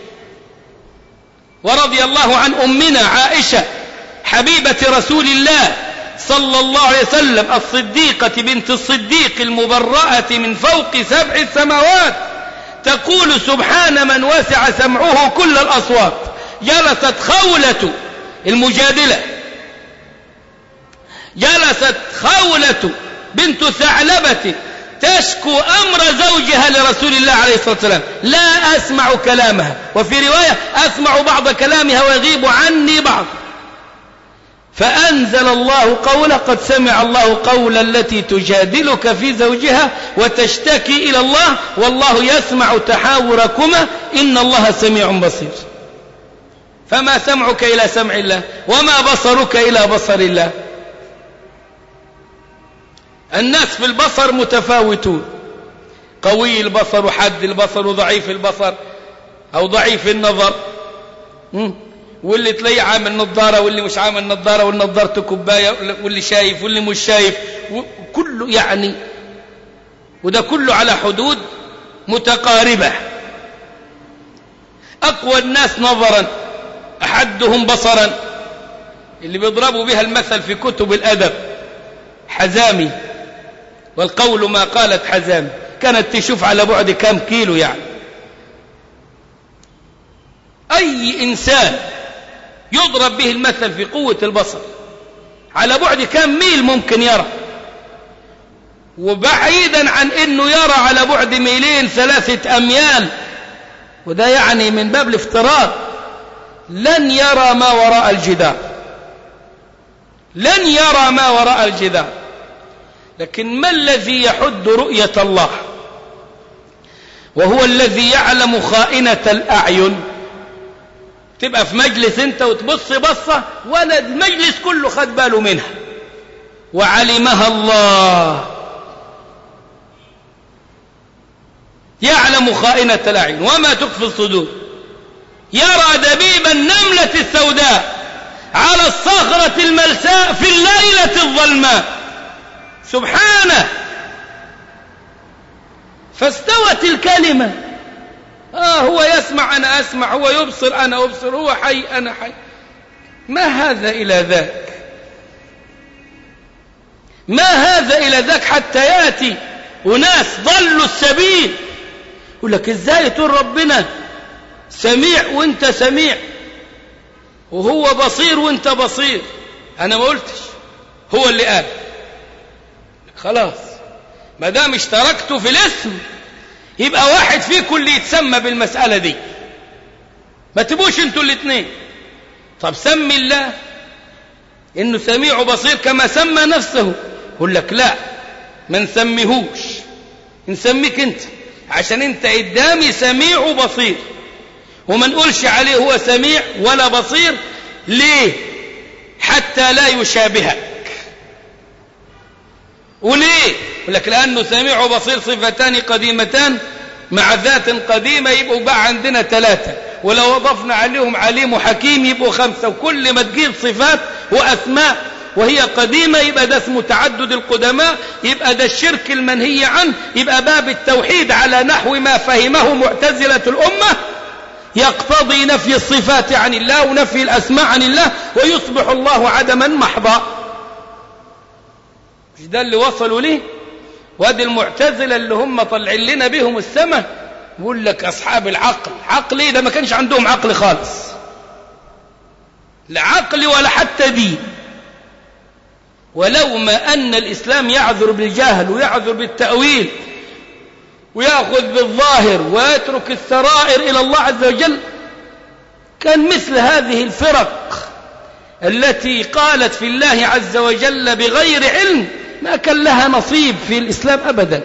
ورضي الله عن أمنا عائشة حبيبة رسول الله صلى الله عليه وسلم الصديقة بنت الصديق المبرأة من فوق سبع السماوات، تقول سبحان من وسع سمعه كل الأصوات. جلست خولة المجادلة، جلست خولة بنت ثعلبة تشكو أمر زوجها لرسول الله عليه الصلاة والسلام، لا أسمع كلامها، وفي رواية أسمع بعض كلامها ويغيب عني بعض. فأنزل الله قوله قد سمع الله قول التي تجادلك في زوجها وتشتكي إلى الله والله يسمع تحاوركما إن الله سميع بصير. فما سمعك إلى سمع الله وما بصرك إلى بصر الله. الناس في البصر متفاوتون، قوي البصر وحد البصر وضعيف البصر أو ضعيف النظر، واللي تلاقيه عامل نظارة واللي مش عامل نظارة، والنظارته كوباية واللي شايف واللي مش شايف، كله يعني، وده كله على حدود متقاربة. أقوى الناس نظرا أحدهم بصرا، اللي بيضربوا بها المثل في كتب الأدب حزامي، والقول ما قالت حزامي، كانت تشوف على بعد كام كيلو يعني. أي إنسان يضرب به المثل في قوة البصر على بعد كام ميل ممكن يرى، وبعيدا عن أنه يرى على بعد ميلين ثلاثة أميال، وده يعني من باب الافتراض، لن يرى ما وراء الجدار، لن يرى ما وراء الجدار. لكن ما الذي يحد رؤية الله وهو الذي يعلم خائنة الأعين؟ تبقى في مجلس انت وتبص بصة ولا المجلس كله خد باله منها وعلمها الله، يعلم خائنة الأعين وما تخفي الصدور. يرى دبيب النملة السوداء على الصخرة الملساء في الليلة الظلماء، سبحانه. فاستوت الكلمة، آه هو يسمع أنا أسمع، هو يبصر أنا أبصر، هو حي أنا حي. ما هذا إلى ذاك، ما هذا إلى ذاك، حتى يأتي وناس ضلوا السبيل يقول لك إزاي تقول ربنا سميع وانت سميع وهو بصير وانت بصير؟ أنا ما قلتش، هو اللي قال. خلاص ما دام اشتركتوا في الاسم يبقى واحد فيكم اللي يتسمى بالمسألة دي، ما تبوش انتوا الاثنين. طب سمي الله انه سميع وبصير كما سمى نفسه، يقول لك لا ما نسميهوش، نسميك انت عشان انت قدامي سميع وبصير، وما نقولش عليه هو سميع ولا بصير. ليه؟ حتى لا يشابهك. وليه؟ يقول لك لأنه سميع وبصير صفتان قديمتان مع ذات قديمة، يبقوا بقى عندنا ثلاثة، ولو أضفنا عليهم عليم وحكيم يبقوا خمسة. وكل ما تجيب صفات وأسماء وهي قديمة يبقى ده اسمه تعدد القدماء، يبقى ده الشرك المنهي عنه. يبقى باب التوحيد على نحو ما فهمه معتزلة الأمة يقتضي نفي الصفات عن الله ونفي الأسماء عن الله، ويصبح الله عدما محضا. مش ده اللي وصلوا ليه؟ وادي المعتزلة اللي هم طلعين لنا بهم السماء، يقول لك أصحاب العقل. عقل إيه؟ ده ما كانش عندهم عقل خالص، لا عقل ولا حتى دين. ولو ما أن الإسلام يعذر بالجهل ويعذر بالتأويل ويأخذ بالظاهر ويترك السرائر إلى الله عز وجل، كان مثل هذه الفرق التي قالت في الله عز وجل بغير علم ما كان لها نصيب في الإسلام أبدا.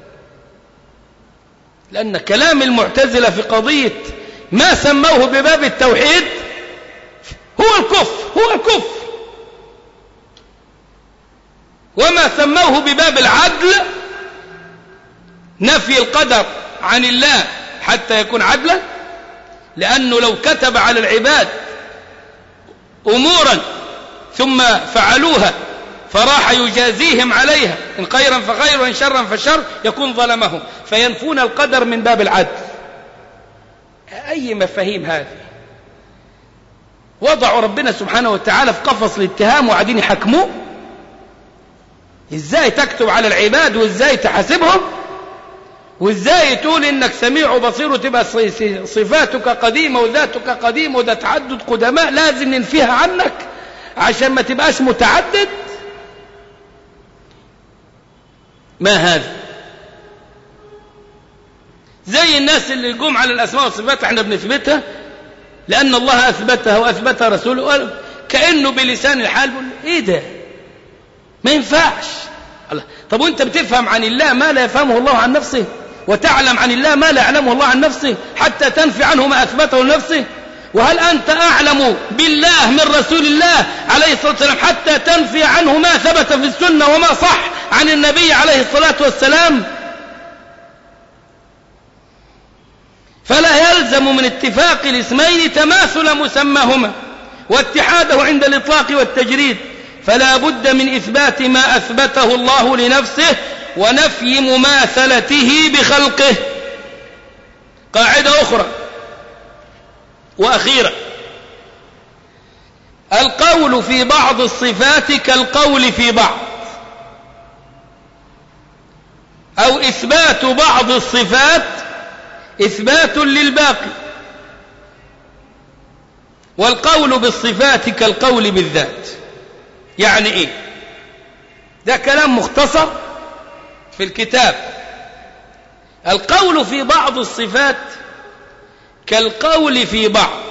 لأن كلام المعتزلة في قضية ما سموه بباب التوحيد هو الكفر، هو الكفر، وما سموه بباب العدل نفي القدر عن الله حتى يكون عدلا، لأنه لو كتب على العباد أمورا ثم فعلوها فراح يجازيهم عليها، إن خيرا فخير وإن شرا فشر، يكون ظلمهم. فينفون القدر من باب العدل. أي مفاهيم هذه؟ وضعوا ربنا سبحانه وتعالى في قفص الاتهام وقاعدين يحكموه. إزاي تكتب على العباد وإزاي تحاسبهم وإزاي تقول إنك سميع وبصير وتبقى صفاتك قديمة وذاتك قديمة وده تعدد قدماء لازم ننفيها عنك عشان ما تبقاش متعدد؟ ما هذا؟ زي الناس اللي يقوم على الأسماء والصفات احنا بنثبتها لأن الله أثبتها وأثبتها رسوله، كأنه بلسان الحال بيقول إيه ده؟ ما ينفعش. الله. طب وانت بتفهم عن الله ما لا يفهمه الله عن نفسه، وتعلم عن الله ما لا يعلمه الله عن نفسه حتى تنفي عنه ما أثبته لنفسه؟ وهل أنت أعلم بالله من رسول الله عليه الصلاة والسلام حتى تنفي عنه ما ثبت في السنة وما صح عن النبي عليه الصلاة والسلام؟ فلا يلزم من اتفاق الاسمين تماثل مسماهما واتحاده عند الإطلاق والتجريد، فلا بد من إثبات ما أثبته الله لنفسه ونفي مماثلته بخلقه. قاعدة أخرى وأخيرة: القول في بعض الصفات كالقول في بعض، أو إثبات بعض الصفات إثبات للباقي، والقول بالصفات كالقول بالذات. يعني إيه؟ ده كلام مختصر في الكتاب. القول في بعض الصفات كالقول في بعض.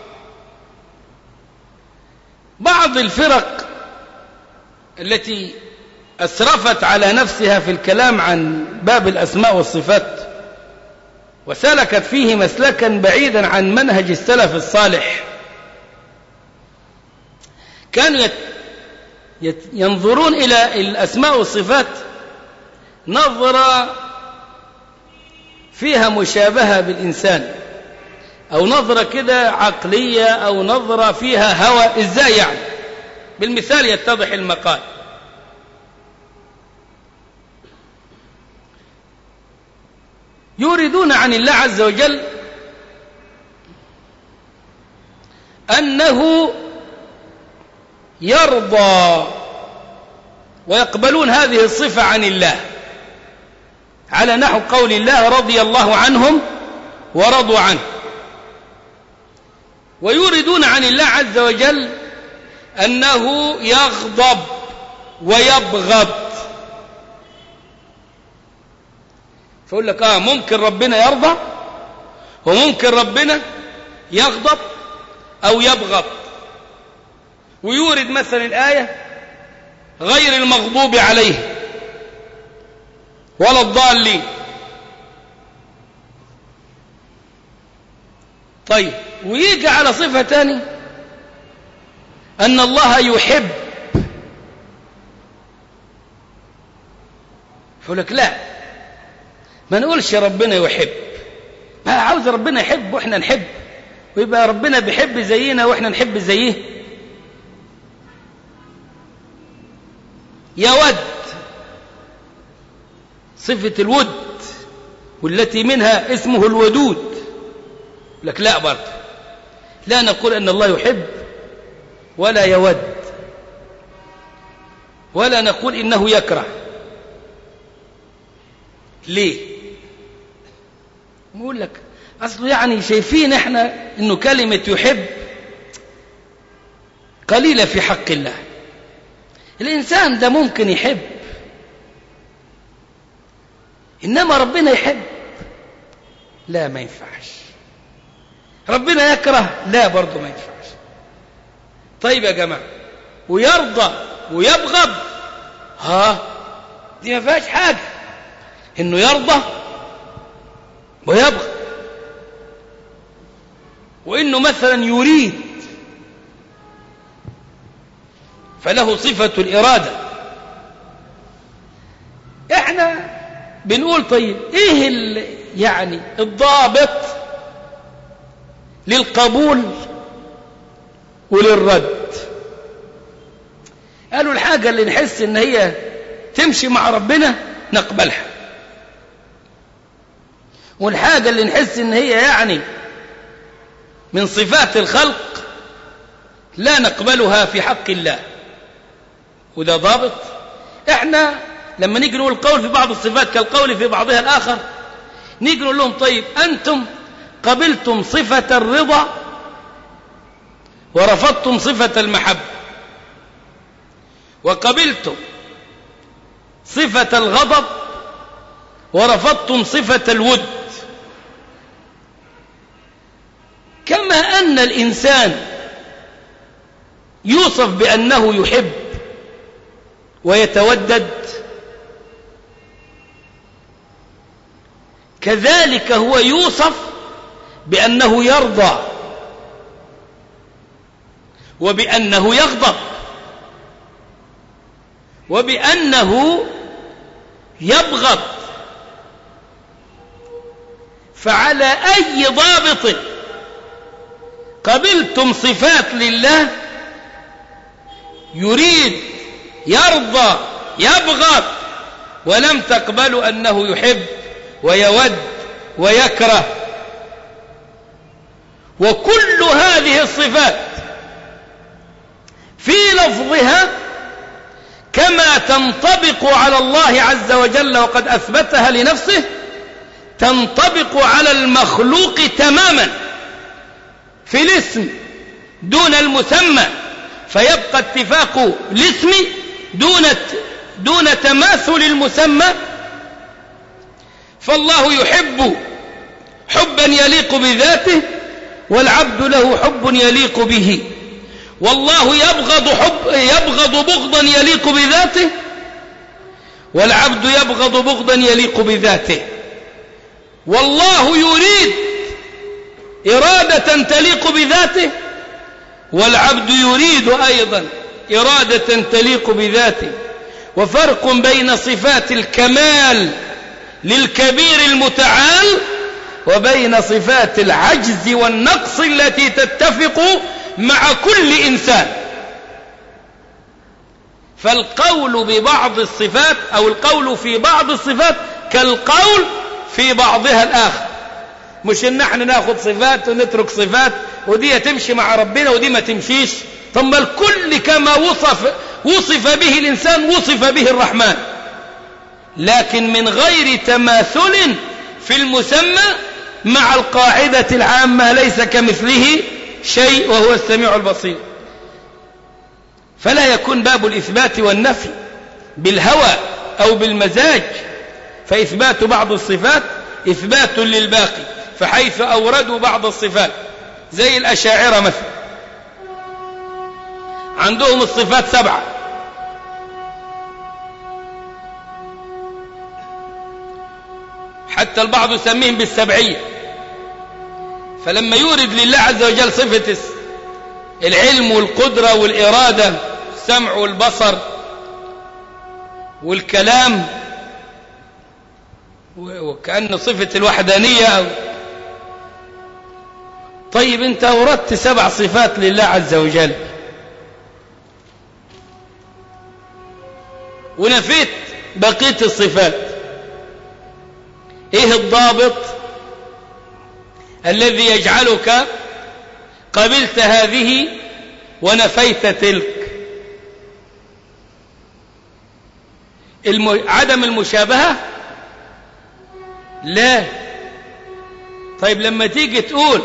بعض الفرق التي أسرفت على نفسها في الكلام عن باب الأسماء والصفات وسلكت فيه مسلكا بعيدا عن منهج السلف الصالح، كانوا ينظرون إلى الأسماء والصفات نظرة فيها مشابهة بالإنسان، أو نظرة كده عقلية، أو نظرة فيها هوى. إزاي يعني؟ بالمثال يتضح المقال. يريدون عن الله عز وجل أنه يرضى، ويقبلون هذه الصفة عن الله على نحو قول الله: رضي الله عنهم ورضوا عنه. ويريدون عن الله عز وجل أنه يغضب ويبغض. فيقول لك آه ممكن ربنا يرضى وممكن ربنا يغضب أو يبغض. ويورد مثلا الآية غير المغضوب عليه ولا الضالين. طيب، ويجي على صفة تانية أن الله يحب، يقول لك لا، ما نقولش ربنا يحب، ما عاوز ربنا يحب وإحنا نحب، ويبقى ربنا بيحب زينا وإحنا نحب زيه. يود، صفة الود والتي منها اسمه الودود، لك لا برضه، لا نقول أن الله يحب ولا يود، ولا نقول إنه يكره. ليه؟ نقول لك أصله يعني شايفين إحنا إنه كلمة يحب قليلة في حق الله. الإنسان ده ممكن يحب، إنما ربنا يحب لا، ما ينفعش. ربنا يكره لا، برضه ما ينفعش. طيب يا جماعة، ويرضى ويبغض، ها دي ما فيهاش حاجة، إنه يرضى ويبغض، وإنه مثلا يريد، فله صفة الإرادة. إحنا بنقول طيب إيه يعني الضابط للقبول وللرد؟ قالوا الحاجة اللي نحس إن هي تمشي مع ربنا نقبلها، والحاجة اللي نحس إن هي يعني من صفات الخلق لا نقبلها في حق الله. وده ضابط. احنا لما نيجي نقول القول في بعض الصفات كالقول في بعضها الآخر، نيجي نقول لهم طيب أنتم قبلتم صفة الرضا ورفضتم صفة المحبة، وقبلتم صفة الغضب ورفضتم صفة الود. كما أن الإنسان يوصف بأنه يحب ويتودد، كذلك هو يوصف بأنه يرضى وبأنه يغضب وبأنه يبغض. فعلى أي ضابط قبلتم صفات لله، يريد يرضى يبغض، ولم تقبلوا أنه يحب ويود ويكره. وكل هذه الصفات في لفظها كما تنطبق على الله عز وجل وقد أثبتها لنفسه، تنطبق على المخلوق تماما في الاسم دون المسمى، فيبقى اتفاق الاسم دون دون تماثل المسمى. فالله يحب حبا يليق بذاته، والعبد له حب يليق به. والله يبغض حب يبغض بغضا يليق بذاته، والعبد يبغض بغضا يليق بذاته. والله يريد إرادة تليق بذاته، والعبد يريد أيضا إرادة تليق بذاته. وفرق بين صفات الكمال للكبير المتعال وبين صفات العجز والنقص التي تتفق مع كل إنسان. فالقول ببعض الصفات أو القول في بعض الصفات كالقول في بعضها الآخر، مش إن احنا ناخد صفات ونترك صفات، ودي تمشي مع ربنا ودي ما تمشيش. ثم الكل كما وصف وصف به الإنسان وصف به الرحمن، لكن من غير تماثل في المسمى مع القاعدة العامة ليس كمثله شيء وهو السميع البصير. فلا يكون باب الإثبات والنفي بالهوى أو بالمزاج، فإثبات بعض الصفات إثبات للباقي، فحيث أوردوا بعض الصفات زي الأشاعرة مثلا، عندهم الصفات سبعة، حتى البعض يسميهم بالسبعية. فلما يورد لله عز وجل صفة العلم والقدرة والإرادة، السمع والبصر والكلام، وكأن صفة الوحدانية أو طيب أنت أوردت سبع صفات لله عز وجل ونفيت بقية الصفات، إيه الضابط الذي يجعلك قبلت هذه ونفيت تلك؟ الم... عدم المشابهة؟ لا. طيب لما تيجي تقول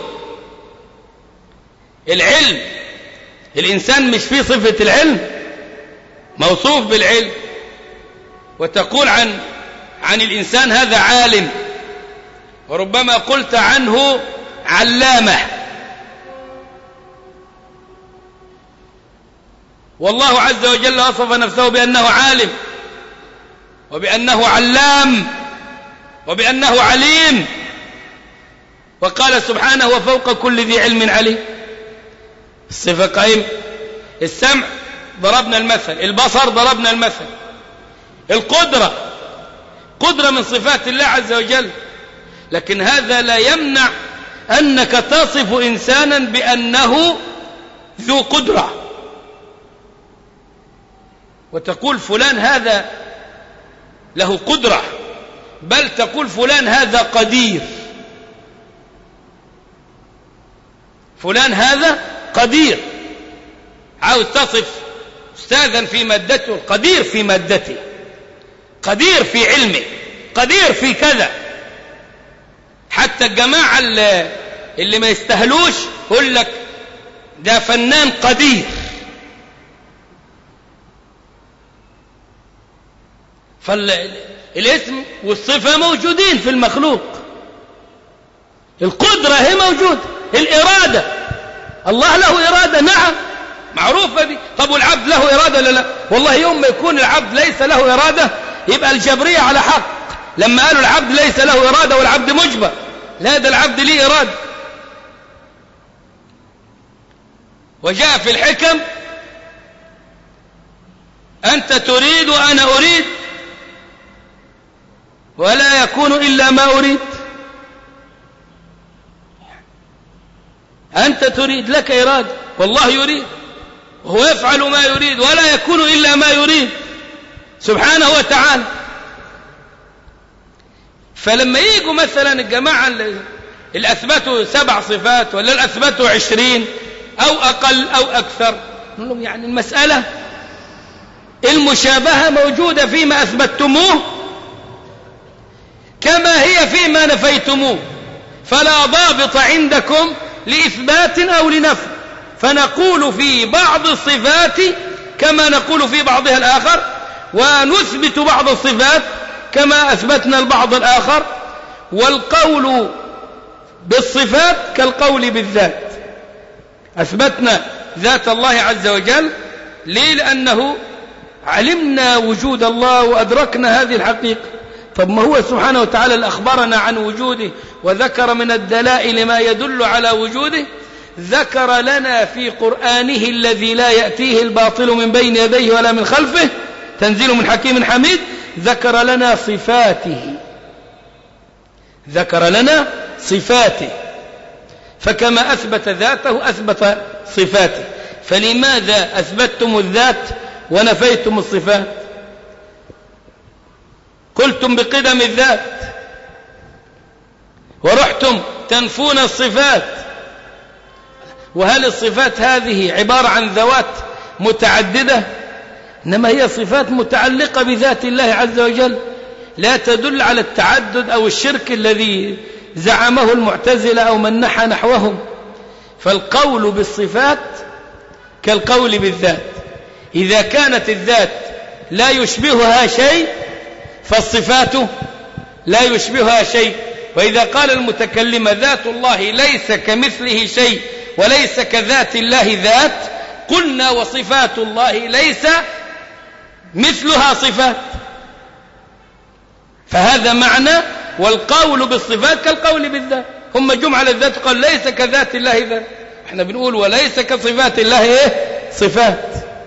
العلم، الإنسان مش فيه صفة العلم، موصوف بالعلم، وتقول عن عن الإنسان هذا عالم، وربما قلت عنه علامة. والله عز وجل وصف نفسه بأنه عالم، وبأنه علام، وبأنه عليم، وقال سبحانه وفوق كل ذي علم عليم. الصفة قائمة. السمع ضربنا المثل، البصر ضربنا المثل، القدرة قدرة من صفات الله عز وجل، لكن هذا لا يمنع أنك تصف إنسانا بأنه ذو قدرة، وتقول فلان هذا له قدرة، بل تقول فلان هذا قدير، فلان هذا قدير. عاوز تصف أستاذا في مادته، قدير في مادته، قدير في علمه، قدير في كذا. حتى الجماعة اللي, اللي ما يستهلوش يقول لك ده فنان قدير. فالاسم والصفة موجودين في المخلوق، القدرة هي موجودة، الإرادة، الله له إرادة، نعم معروفة دي. طب والعبد له إرادة لا لا؟ والله يوم ما يكون العبد ليس له إرادة يبقى الجبرية على حق لما قالوا العبد ليس له إرادة والعبد مجبر. لا، ده العبد ليه إرادة. وجاء في الحكم أنت تريد وأنا أريد ولا يكون إلا ما أريد. أنت تريد، لك إرادة، والله يريد وهو يفعل ما يريد ولا يكون إلا ما يريد سبحانه وتعالى. فلما يجوا مثلا الجماعة اللي أثبتوا سبع صفات ولا اللي أثبتوا عشرين أو أقل أو أكثر، نقول لهم يعني المسألة المشابهة موجودة فيما أثبتتموه كما هي فيما نفيتموه، فلا ضابط عندكم لإثبات أو لنفي، فنقول في بعض الصفات كما نقول في بعضها الآخر، ونثبت بعض الصفات كما أثبتنا البعض الآخر. والقول بالصفات كالقول بالذات، أثبتنا ذات الله عز وجل، ليه؟ لأنه علمنا وجود الله وأدركنا هذه الحقيقة. طب ما هو سبحانه وتعالى اللي أخبرنا عن وجوده وذكر من الدلائل ما يدل على وجوده، ذكر لنا في قرآنه الذي لا يأتيه الباطل من بين يديه ولا من خلفه تنزيل من حكيم حميد، ذكر لنا صفاته، ذكر لنا صفاته، فكما أثبت ذاته أثبت صفاته. فلماذا أثبتتم الذات ونفيتم الصفات؟ قلتم بقدم الذات ورحتم تنفون الصفات. وهل الصفات هذه عبارة عن ذوات متعددة؟ إنما هي صفات متعلقة بذات الله عز وجل، لا تدل على التعدد أو الشرك الذي زعمه المعتزلة أو من نحى نحوهم. فالقول بالصفات كالقول بالذات، إذا كانت الذات لا يشبهها شيء فالصفات لا يشبهها شيء. وإذا قال المتكلم ذات الله ليس كمثله شيء وليس كذات الله ذات، قلنا وصفات الله ليس مثلها صفات. فهذا معنى والقول بالصفات كالقول بالذات. هم جم على الذات قال ليس كذات الله ذات، احنا بنقول وليس كصفات الله ايه صفات.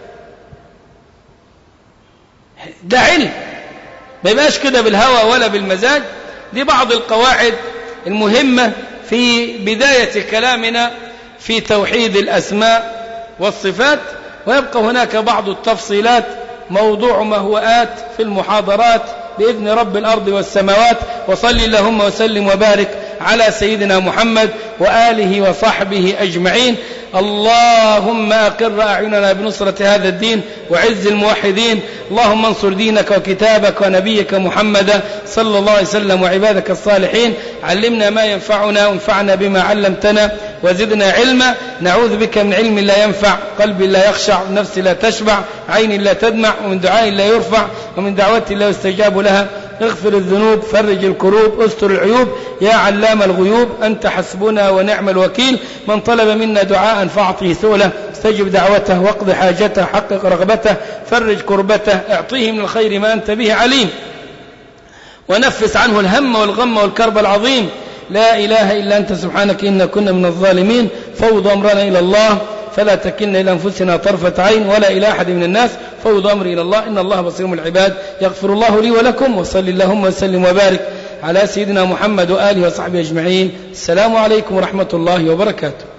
ده علم، ما يبقاش كده بالهوى ولا بالمزاج. دي بعض القواعد المهمة في بداية كلامنا في توحيد الأسماء والصفات، ويبقى هناك بعض التفصيلات موضوع ما هو آت في المحاضرات بإذن رب الأرض والسماوات. وصل اللهم وسلم وبارك على سيدنا محمد وآله وصحبه أجمعين. اللهم أقر أعيننا بنصرة هذا الدين وعز الموحدين. اللهم انصر دينك وكتابك ونبيك محمد صلى الله عليه وسلم وعبادك الصالحين. علمنا ما ينفعنا وانفعنا بما علمتنا وزدنا علما. نعوذ بك من علم لا ينفع، قلب لا يخشع، نفس لا تشبع، عين لا تدمع، ومن دعاء لا يرفع، ومن دعوة لا يستجاب لها. اغفر الذنوب، فرج الكروب، استر العيوب، يا علام الغيوب. أنت حسبنا ونعم الوكيل. من طلب منا دعاء فأعطه سؤله، استجب دعوته، واقض حاجته، حقق رغبته، فرج كربته، اعطيه من الخير ما أنت به عليم، ونفس عنه الهم والغم والكرب العظيم. لا إله إلا أنت سبحانك إنا كنا من الظالمين. فوض أمرنا إلى الله، فلا تكلنا إلى أنفسنا طرفة عين ولا إلى أحد من الناس. فوض أمري إلى الله، إن الله بصير بالعباد. يغفر الله لي ولكم، وصل اللهم وسلم وبارك على سيدنا محمد وآله وصحبه أجمعين. السلام عليكم ورحمة الله وبركاته.